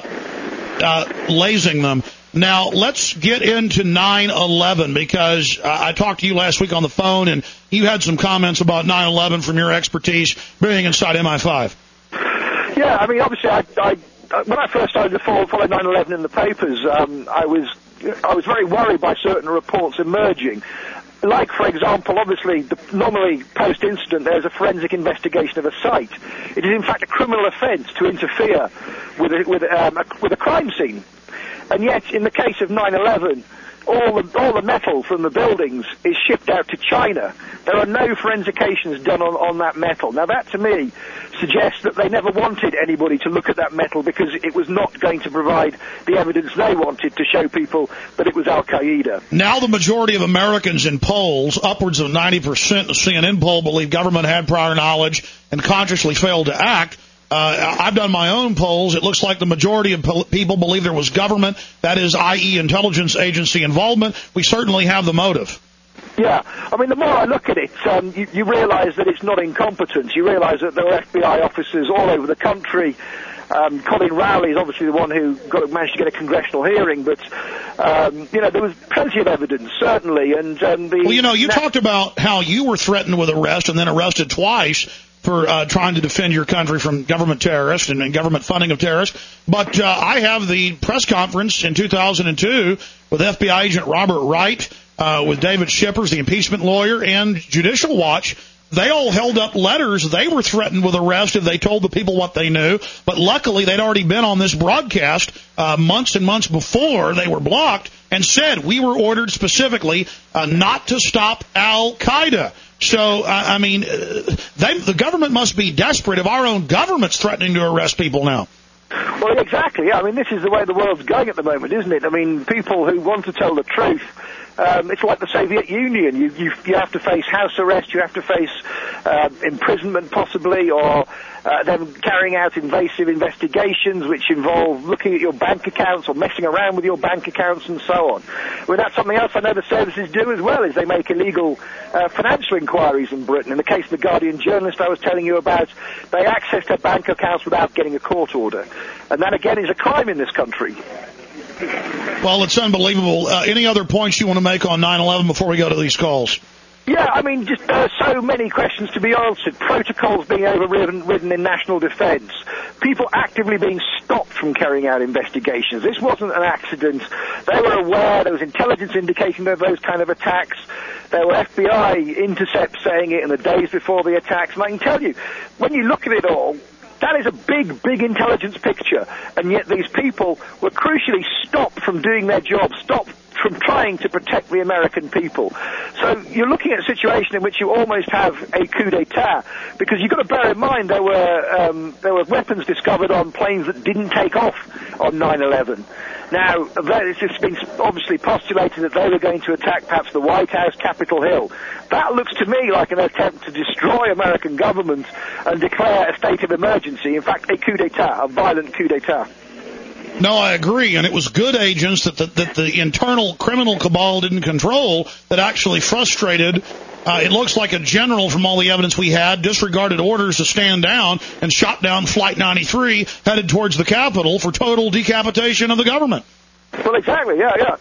uh, lasing them. Now, let's get into nine eleven, because uh, I talked to you last week on the phone, and you had some comments about nine eleven from your expertise being inside M I five. Yeah, I mean, obviously, I, I, when I first started to follow, follow nine eleven in the papers, um, I was I was very worried by certain reports emerging. Like, for example, obviously, the, normally post-incident there's a forensic investigation of a site. It is, in fact, a criminal offence to interfere with a, with, um, a, with a crime scene. And yet, in the case of nine eleven, all the, all the metal from the buildings is shipped out to China. There are no forensications done on, on that metal. Now, that, to me, suggests that they never wanted anybody to look at that metal because it was not going to provide the evidence they wanted to show people that it was Al-Qaeda. Now the majority of Americans in polls, upwards of ninety percent, the C N N poll, believe government had prior knowledge and consciously failed to act. Uh, I've done my own polls. It looks like the majority of po- people believe there was government, that is, that is, intelligence agency involvement. We certainly have the motive. Yeah, I mean, the more I look at it, um, you, you realize that it's not incompetence. You realize that there were F B I officers all over the country. Um, Colin Rowley is obviously the one who got, managed to get a congressional hearing, but, um, you know, there was plenty of evidence, certainly. And um, the Well, you know, you na- talked about how you were threatened with arrest and then arrested twice for uh, trying to defend your country from government terrorists and, and government funding of terrorists. But uh, I have the press conference in two thousand two with F B I agent Robert Wright, uh, with David Shippers, the impeachment lawyer, and Judicial Watch. They all held up letters. They were threatened with arrest if they told the people what they knew. But luckily, they'd already been on this broadcast uh, months and months before they were blocked and said we were ordered specifically uh, not to stop Al-Qaeda. So, uh, I mean, uh, they, the government must be desperate if our own government's threatening to arrest people now. Well, exactly. Yeah, I mean, this is the way the world's going at the moment, isn't it? I mean, people who want to tell the truth, um, it's like the Soviet Union. You, you, you have to face house arrest, you have to face uh, imprisonment possibly, or uh, them carrying out invasive investigations which involve looking at your bank accounts or messing around with your bank accounts and so on. I mean, that's something else I know the services do as well, is they make illegal uh, financial inquiries in Britain. In the case of the Guardian journalist I was telling you about, they access their bank accounts without getting a court order. And that, again, is a crime in this country. Well, it's unbelievable. Uh, any other points you want to make on nine eleven before we go to these calls? Yeah, I mean, just there are so many questions to be answered. Protocols being overridden ridden in national defense. People actively being stopped from carrying out investigations. This wasn't an accident. They were aware. There was intelligence indicating of those kind of attacks. There were F B I intercepts saying it in the days before the attacks. And I can tell you, when you look at it all, that is a big, big intelligence picture, and yet these people were crucially stopped from doing their job, stopped from trying to protect the American people. So you're looking at a situation in which you almost have a coup d'etat, because you've got to bear in mind there were um, there were weapons discovered on planes that didn't take off on nine eleven. Now, it's just been obviously postulated that they were going to attack perhaps the White House, Capitol Hill. That looks to me like an attempt to destroy American government and declare a state of emergency. In fact, a coup d'etat, a violent coup d'etat. No, I agree, and it was good agents that the, that the internal criminal cabal didn't control that actually frustrated. Uh, it looks like a general, from all the evidence we had, disregarded orders to stand down and shot down Flight ninety-three, headed towards the Capitol for total decapitation of the government. Well, exactly, yeah, yeah.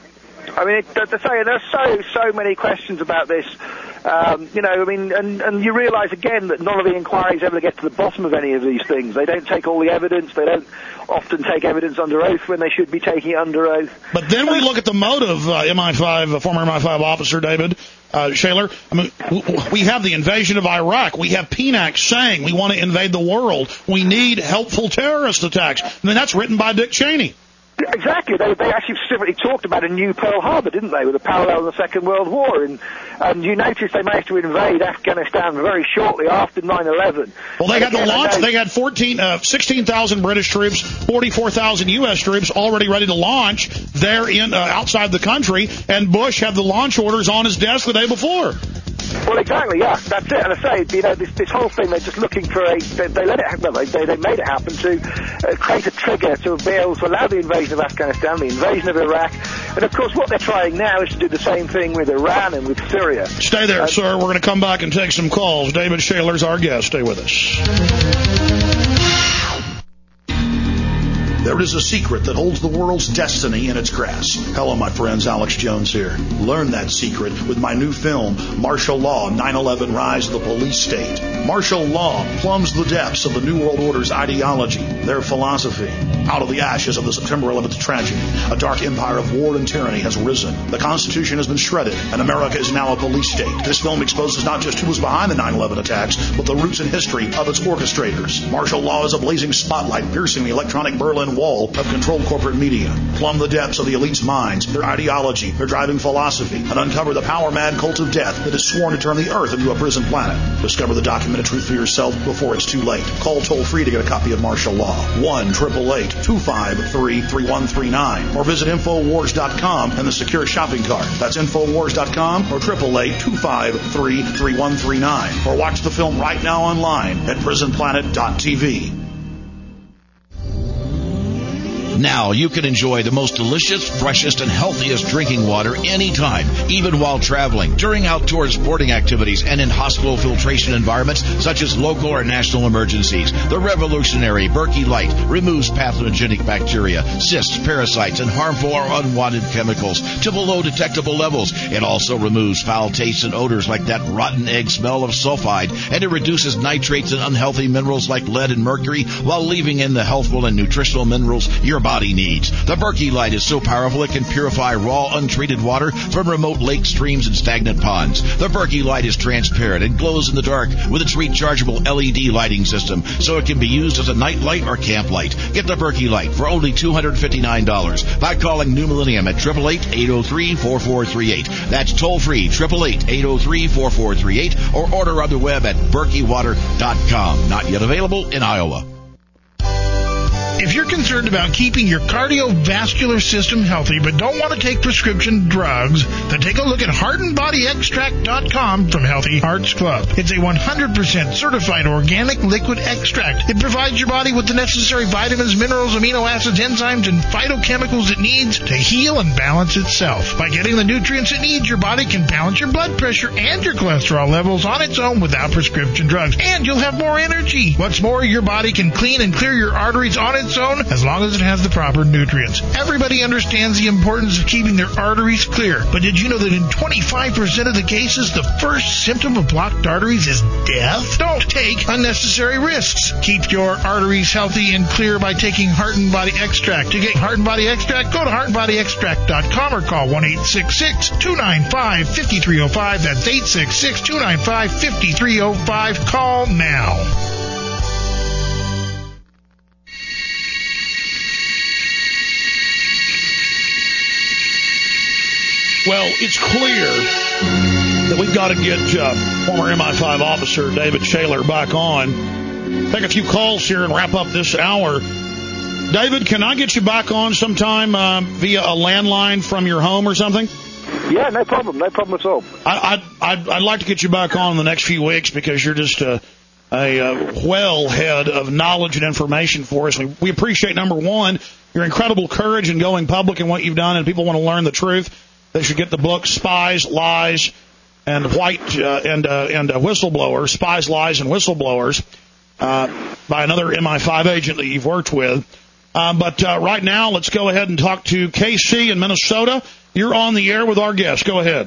I mean, it, to say there's so so many questions about this. Um, you know, I mean, and, and you realise again that none of the inquiries ever get to the bottom of any of these things. They don't take all the evidence. They don't often take evidence under oath when they should be taking it under oath. But then we look at the motive, uh, M I five, uh, former M I five officer David uh, Shayler. I mean, w- we have the invasion of Iraq. We have P N A C saying we want to invade the world. We need helpful terrorist attacks. I mean, that's written by Dick Cheney. Exactly. They, they actually specifically talked about a new Pearl Harbor, didn't they, with a parallel in the Second World War. And, and you notice they managed to invade Afghanistan very shortly after nine eleven. Well, they had the launch. They had fourteen, uh, sixteen thousand British troops, forty-four thousand U S troops already ready to launch there in uh, outside the country, and Bush had the launch orders on his desk the day before. Well, exactly, yeah, that's it. And I say, you know, this, this whole thing, they're just looking for a, they, they let it happen, well, they, they made it happen to uh, create a trigger to be able to allow the invasion of Afghanistan, the invasion of Iraq, and of course what they're trying now is to do the same thing with Iran and with Syria. Stay there, um, sir. We're going to come back and take some calls. David Shayler's our guest. Stay with us. There is a secret that holds the world's destiny in its grasp. Hello, my friends. Alex Jones here. Learn that secret with my new film, Martial Law, nine eleven Rise of the Police State. Martial law plumbs the depths of the New World Order's ideology, their philosophy. Out of the ashes of the September eleventh tragedy, a dark empire of war and tyranny has risen. The Constitution has been shredded, and America is now a police state. This film exposes not just who was behind the nine eleven attacks, but the roots and history of its orchestrators. Martial law is a blazing spotlight piercing the electronic Berlin Wall of controlled corporate media. Plumb the depths of the elite's minds, their ideology, their driving philosophy, and uncover the power-mad cult of death that is sworn to turn the earth into a prison planet. Discover the documented truth for yourself before it's too late. Call toll-free to get a copy of Martial Law. one eight eight eight, two five three, three one three nine. Or visit Infowars dot com and the secure shopping cart. That's Infowars dot com or eight eight eight, two five three, three one three nine. Or watch the film right now online at prison planet dot t v. Now you can enjoy the most delicious, freshest, and healthiest drinking water anytime, even while traveling, during outdoor sporting activities, and in hospital filtration environments such as local or national emergencies. The revolutionary Berkey Light removes pathogenic bacteria, cysts, parasites, and harmful or unwanted chemicals to below detectable levels. It also removes foul tastes and odors like that rotten egg smell of sulfide, and it reduces nitrates and unhealthy minerals like lead and mercury while leaving in the healthful and nutritional minerals your body needs. The Berkey Light is so powerful it can purify raw, untreated water from remote lakes, streams, and stagnant ponds. The Berkey Light is transparent and glows in the dark with its rechargeable L E D lighting system, so it can be used as a night light or camp light. Get the Berkey Light for only two hundred fifty-nine dollars by calling New Millennium at eight eight eight, eight oh three, four four three eight. That's toll-free, eight eight eight, eight oh three, four four three eight, or order on the web at berkey water dot com. Not yet available in Iowa. If you're concerned about keeping your cardiovascular system healthy but don't want to take prescription drugs, then take a look at heart and body extract dot com from Healthy Hearts Club. It's a one hundred percent certified organic liquid extract. It provides your body with the necessary vitamins, minerals, amino acids, enzymes, and phytochemicals it needs to heal and balance itself. By getting the nutrients it needs, your body can balance your blood pressure and your cholesterol levels on its own without prescription drugs, and you'll have more energy. What's more, your body can clean and clear your arteries on its own as long as it has the proper nutrients. Everybody understands the importance of keeping their arteries clear, but did you know that in twenty-five percent of the cases, the first symptom of blocked arteries is death? Don't take unnecessary risks. Keep your arteries healthy and clear by taking Heart and Body Extract. To get Heart and Body Extract, go to heart and body extract dot com or call one eight six six, two nine five, five three zero five. That's eight six six, two nine five, five three zero five. Call now. Well, it's clear that we've got to get uh, former M I five officer David Shayler back on. Take a few calls here and wrap up this hour. David, can I get you back on sometime uh, via a landline from your home or something? Yeah, no problem. No problem at all. I, I'd, I'd, I'd like to get you back on in the next few weeks because you're just a, a, a wellhead of knowledge and information for us. We, we appreciate, number one, your incredible courage in going public and what you've done, and people want to learn the truth. They should get the book Spies, Lies, and White uh, and uh, and uh, Whistleblowers, Spies, Lies, and Whistleblowers, uh, by another M I five agent that you've worked with. Uh, but uh, right now, let's go ahead and talk to K C in Minnesota. You're on the air with our guest. Go ahead.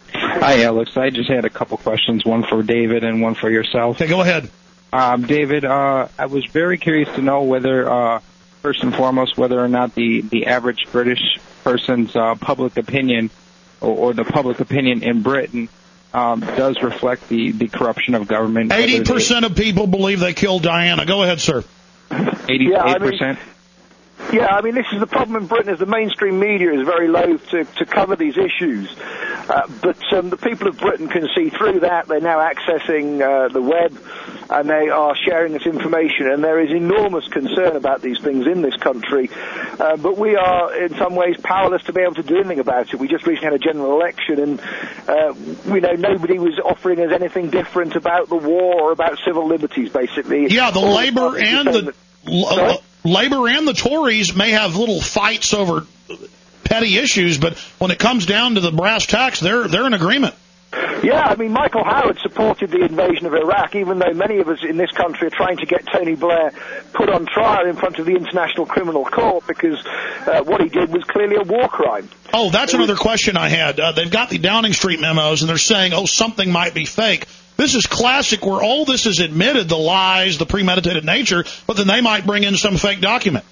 Hi, Alex. I just had a couple questions, one for David and one for yourself. Okay, go ahead. Um, David, uh, I was very curious to know whether, uh, first and foremost, whether or not the, the average British person's uh, public opinion or, or the public opinion in Britain um, does reflect the, the corruption of government. eighty percent of people believe they killed Diana. Go ahead, sir. eighty-eight percent? Yeah, I mean, this is the problem in Britain, is the mainstream media is very loath to, to cover these issues. Uh, but um, the people of Britain can see through that. They're now accessing uh, the web, and they are sharing this information. And there is enormous concern about these things in this country. Uh, but we are, in some ways, powerless to be able to do anything about it. We just recently had a general election, and uh, we know nobody was offering us anything different about the war or about civil liberties, basically. Yeah, the All Labour the and the... Sorry? Labour and the Tories may have little fights over petty issues, but when it comes down to the brass tacks, they're they're in agreement. Yeah, I mean, Michael Howard supported the invasion of Iraq, even though many of us in this country are trying to get Tony Blair put on trial in front of the International Criminal Court because uh, what he did was clearly a war crime. Oh, that's another question I had. Uh, they've got the Downing Street memos, and they're saying, oh, something might be fake. This is classic where all this is admitted, the lies, the premeditated nature, but then they might bring in some fake document.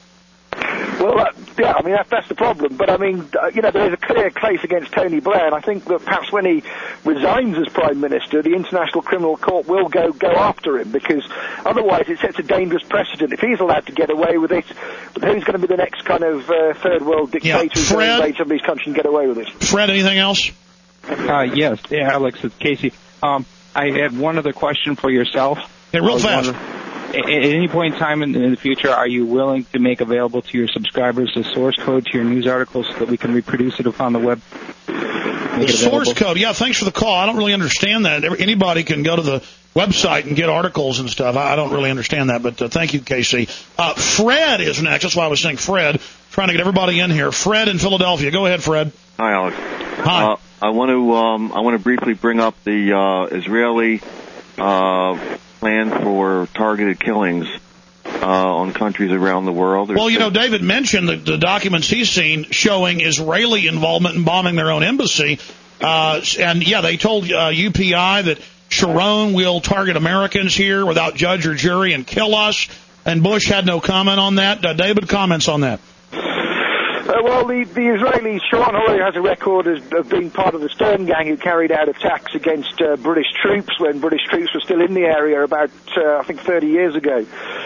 Well, uh, yeah, I mean, that, that's the problem. But, I mean, uh, you know, there is a clear case against Tony Blair, and I think that perhaps when he resigns as Prime Minister, the International Criminal Court will go, go after him, because otherwise it sets a dangerous precedent. If he's allowed to get away with it, who's going to be the next kind of uh, third world dictator Yeah, who's going to invade somebody's country and get away with it? Fred, anything else? Uh, yes, yeah, Alex, it's Casey. Um, I have one other question for yourself. Yeah, real fast. Wondering, at any point in time in, in the future, are you willing to make available to your subscribers the source code to your news articles so that we can reproduce it upon the web? The source code, yeah, thanks for the call. I don't really understand that. Anybody can go to the website and get articles and stuff. I don't really understand that, but uh, thank you, Casey. Uh, Fred is next. That's why I was saying Fred, trying to get everybody in here. Fred in Philadelphia. Go ahead, Fred. Hi, Alex. Hi. Uh, I want to um, I want to briefly bring up the uh, Israeli uh, plan for targeted killings uh, on countries around the world. There's well, you know, David mentioned the, the documents he's seen showing Israeli involvement in bombing their own embassy. Uh, and, yeah, they told uh, U P I that Sharon will target Americans here without judge or jury and kill us. And Bush had no comment on that. Uh, David, comments on that? Uh, well, the, the Israeli, Sharon already has a record of, of being part of the Stern gang who carried out attacks against uh, British troops when British troops were still in the area about, uh, I think, thirty years ago.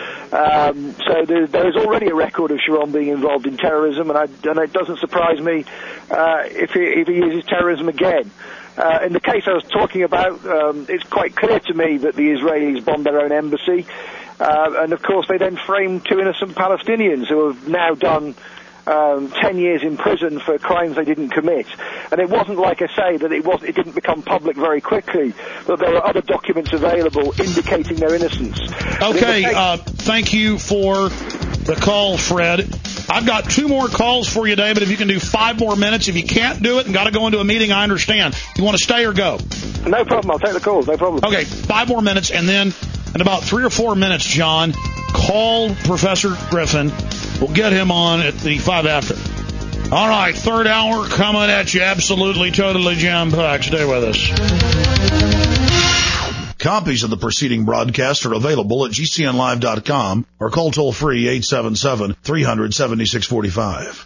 Um, so there, there is already a record of Sharon being involved in terrorism, and, I, and it doesn't surprise me uh, if, he, if he uses terrorism again. Uh, in the case I was talking about, um, it's quite clear to me that the Israelis bombed their own embassy, uh, and of course they then framed two innocent Palestinians who have now done Um, ten years in prison for crimes they didn't commit. And it wasn't like I say that it was it didn't become public very quickly, but there were other documents available indicating their innocence. Okay, uh, thank you for the call, Fred. I've got two more calls for you, David, if you can do five more minutes. If you can't do it and got to go into a meeting, I understand. You want to stay or go? No problem. I'll take the calls. No problem. Okay, five more minutes, and then in about three or four minutes, John, call Professor Griffin. We'll get him on at the five after. All right, third hour coming at you, absolutely, totally jam-packed. Stay with us. Copies of the preceding broadcast are available at G C N live dot com or call toll-free eight seven seven, three hundred, seventy-six forty-five.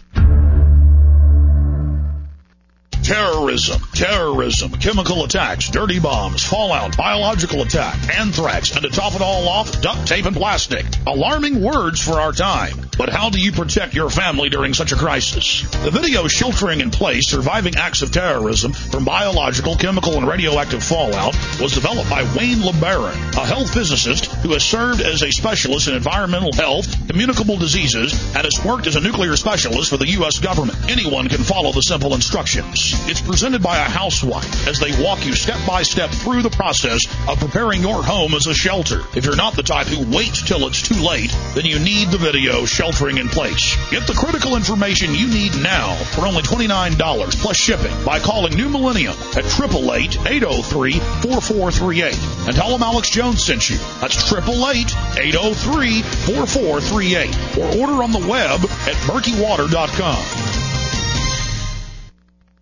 Terrorism, terrorism, chemical attacks, dirty bombs, fallout, biological attack, anthrax, and to top it all off, duct tape and plastic. Alarming words for our time. But how do you protect your family during such a crisis? The video Sheltering in Place, Surviving Acts of Terrorism from Biological, Chemical, and Radioactive Fallout was developed by Wayne LeBaron, a health physicist who has served as a specialist in environmental health, communicable diseases, and has worked as a nuclear specialist for the U S government. Anyone can follow the simple instructions. It's presented by a housewife as they walk you step by step through the process of preparing your home as a shelter. If you're not the type who waits till it's too late, then you need the video Sheltering in Place. Get the critical information you need now for only twenty-nine dollars plus shipping by calling New Millennium at eight eight eight, eight oh three, four four three eight and tell them Alex Jones sent you. That's eight eight eight, eight oh three, four four three eight or order on the web at murky water dot com.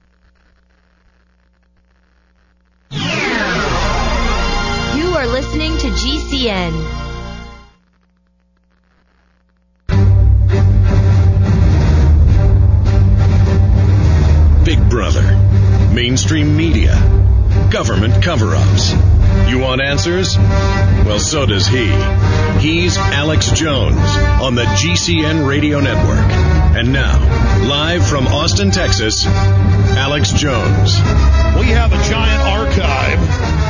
are listening to G C N. Big Brother, mainstream media, government cover-ups. You want answers? Well, so does he. He's Alex Jones on the G C N Radio Network. And now, live from Austin, Texas, Alex Jones. We have a giant archive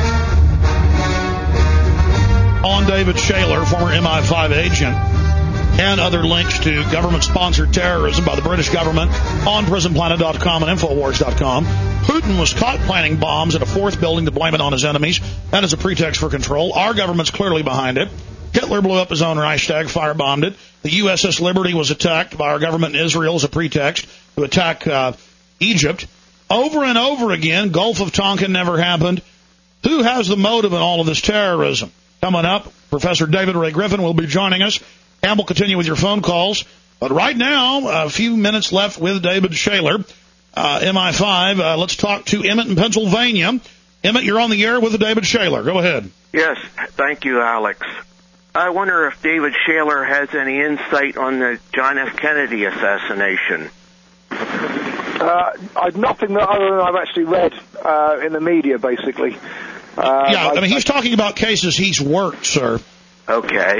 on David Shaler, former M I five agent, and other links to government-sponsored terrorism by the British government on prison planet dot com and infowars dot com. Putin was caught planting bombs at a fourth building to blame it on his enemies. That is a pretext for control. Our government's clearly behind it. Hitler blew up his own Reichstag, firebombed it. The U S S Liberty was attacked by our government in Israel as a pretext to attack uh, Egypt. Over and over again, Gulf of Tonkin never happened. Who has the motive in all of this terrorism? Coming up, Professor David Ray Griffin will be joining us, and we'll continue with your phone calls. But right now, a few minutes left with David Shaler, uh, M I five. Uh, let's talk to Emmett in Pennsylvania. Emmett, you're on the air with David Shaler. Go ahead. Yes, thank you, Alex. I wonder if David Shaler has any insight on the John F. Kennedy assassination. Uh, I've nothing that other than I've actually read uh, in the media, basically. Uh, yeah, I, I mean, he's I, talking about cases he's worked, sir. Okay.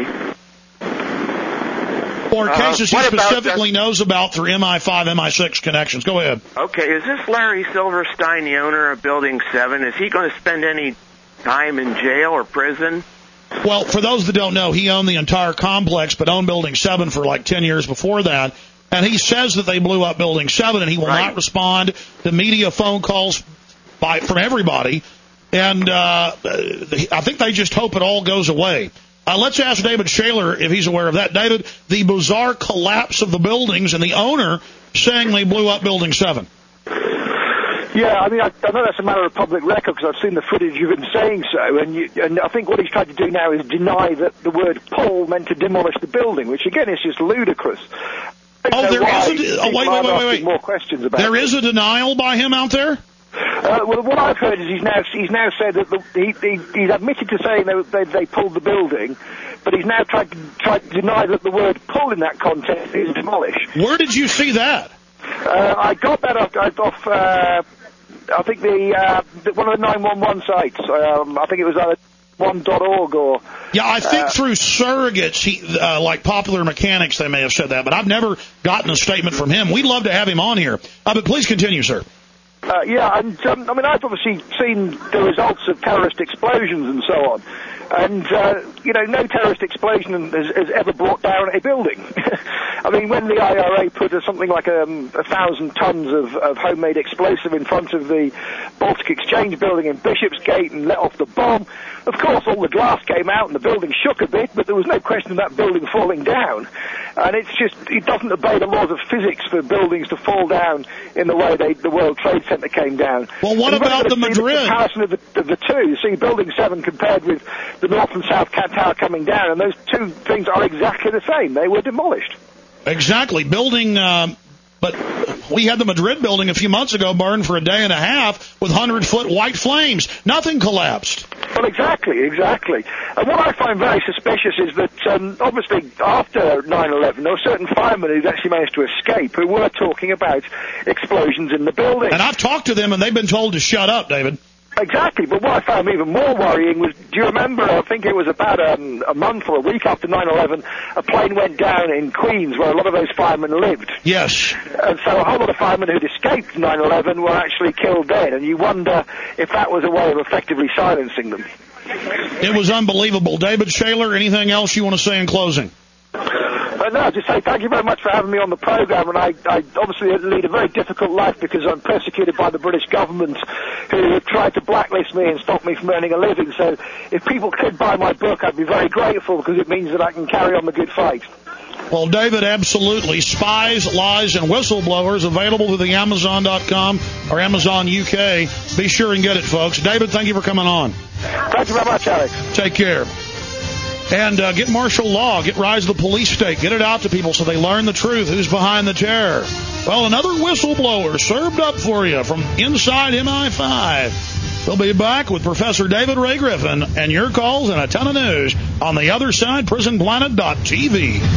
Or cases uh, he specifically knows about through M I five, M I six connections. Go ahead. Okay, is this Larry Silverstein, the owner of Building seven? Is he going to spend any time in jail or prison? Well, for those that don't know, he owned the entire complex, but owned Building seven for like ten years before that. And he says that they blew up Building seven, and he will right. not respond to media phone calls by from everybody. And uh, I think they just hope it all goes away. Uh, let's ask David Shaler if he's aware of that. David, the bizarre collapse of the buildings and the owner saying they blew up Building seven. Yeah, I mean, I, I know that's a matter of public record because I've seen the footage of him saying so, and, you, and I think what he's tried to do now is deny that the word pull meant to demolish the building, which again is just ludicrous. Oh, there is a, oh, wait, wait, wait, wait. More questions about there it. is a denial by him out there? Uh, well, what I've heard is he's now he's now said that the, he, he he's admitted to saying they, they they pulled the building, but he's now tried to tried to deny that the word pull in that context is demolish. Where did you see that? Uh, I got that off, off uh, I think the uh, one of the nine one one sites. Um, I think it was uh, one dot org or. Yeah, I think uh, through surrogates, he, uh, like Popular Mechanics, they may have said that, but I've never gotten a statement from him. We'd love to have him on here. Uh, but please continue, sir. Uh, yeah, and um, I mean, I've obviously seen the results of terrorist explosions and so on. And, uh, you know, no terrorist explosion has, has ever brought down a building. I mean, when the I R A put a, something like um, a thousand tons of, of homemade explosive in front of the Baltic Exchange building in Bishopsgate and let off the bomb, of course all the glass came out and the building shook a bit, but there was no question of that building falling down. And it's just, it doesn't obey the laws of physics for buildings to fall down in the way they, the World Trade Center came down. Well, what and about the Madrid? The comparison of the, of the two. You see Building seven compared with the North and South Tower coming down, and those two things are exactly the same. They were demolished. Exactly. Building, uh, but we had the Madrid building a few months ago burned for a day and a half with hundred-foot white flames. Nothing collapsed. Well, exactly, exactly. And what I find very suspicious is that, um, obviously, after nine eleven, there were certain firemen who actually managed to escape who were talking about explosions in the building. And I've talked to them, and they've been told to shut up, David. Exactly, but what I found even more worrying was, do you remember, I think it was about um, a month or a week after nine eleven, a plane went down in Queens where a lot of those firemen lived. Yes. And so a whole lot of firemen who'd escaped nine eleven were actually killed then, and you wonder if that was a way of effectively silencing them. It was unbelievable. David Shaler, anything else you want to say in closing? Uh, no, just say thank you very much for having me on the program, and I, I obviously lead a very difficult life because I'm persecuted by the British government who have tried to blacklist me and stop me from earning a living. So if people could buy my book, I'd be very grateful because it means that I can carry on the good fight. Well, David, absolutely. Spies, Lies, and Whistleblowers, available through the Amazon dot com or Amazon U K. Be sure and get it, folks. David, thank you for coming on. Thank you very much, Alex. Take care. And uh, get martial law, get Rise of the Police State, get it out to people so they learn the truth, who's behind the terror. Well, another whistleblower served up for you from inside M I five. We'll be back with Professor David Ray Griffin and your calls and a ton of news on the other side, prison planet dot t v.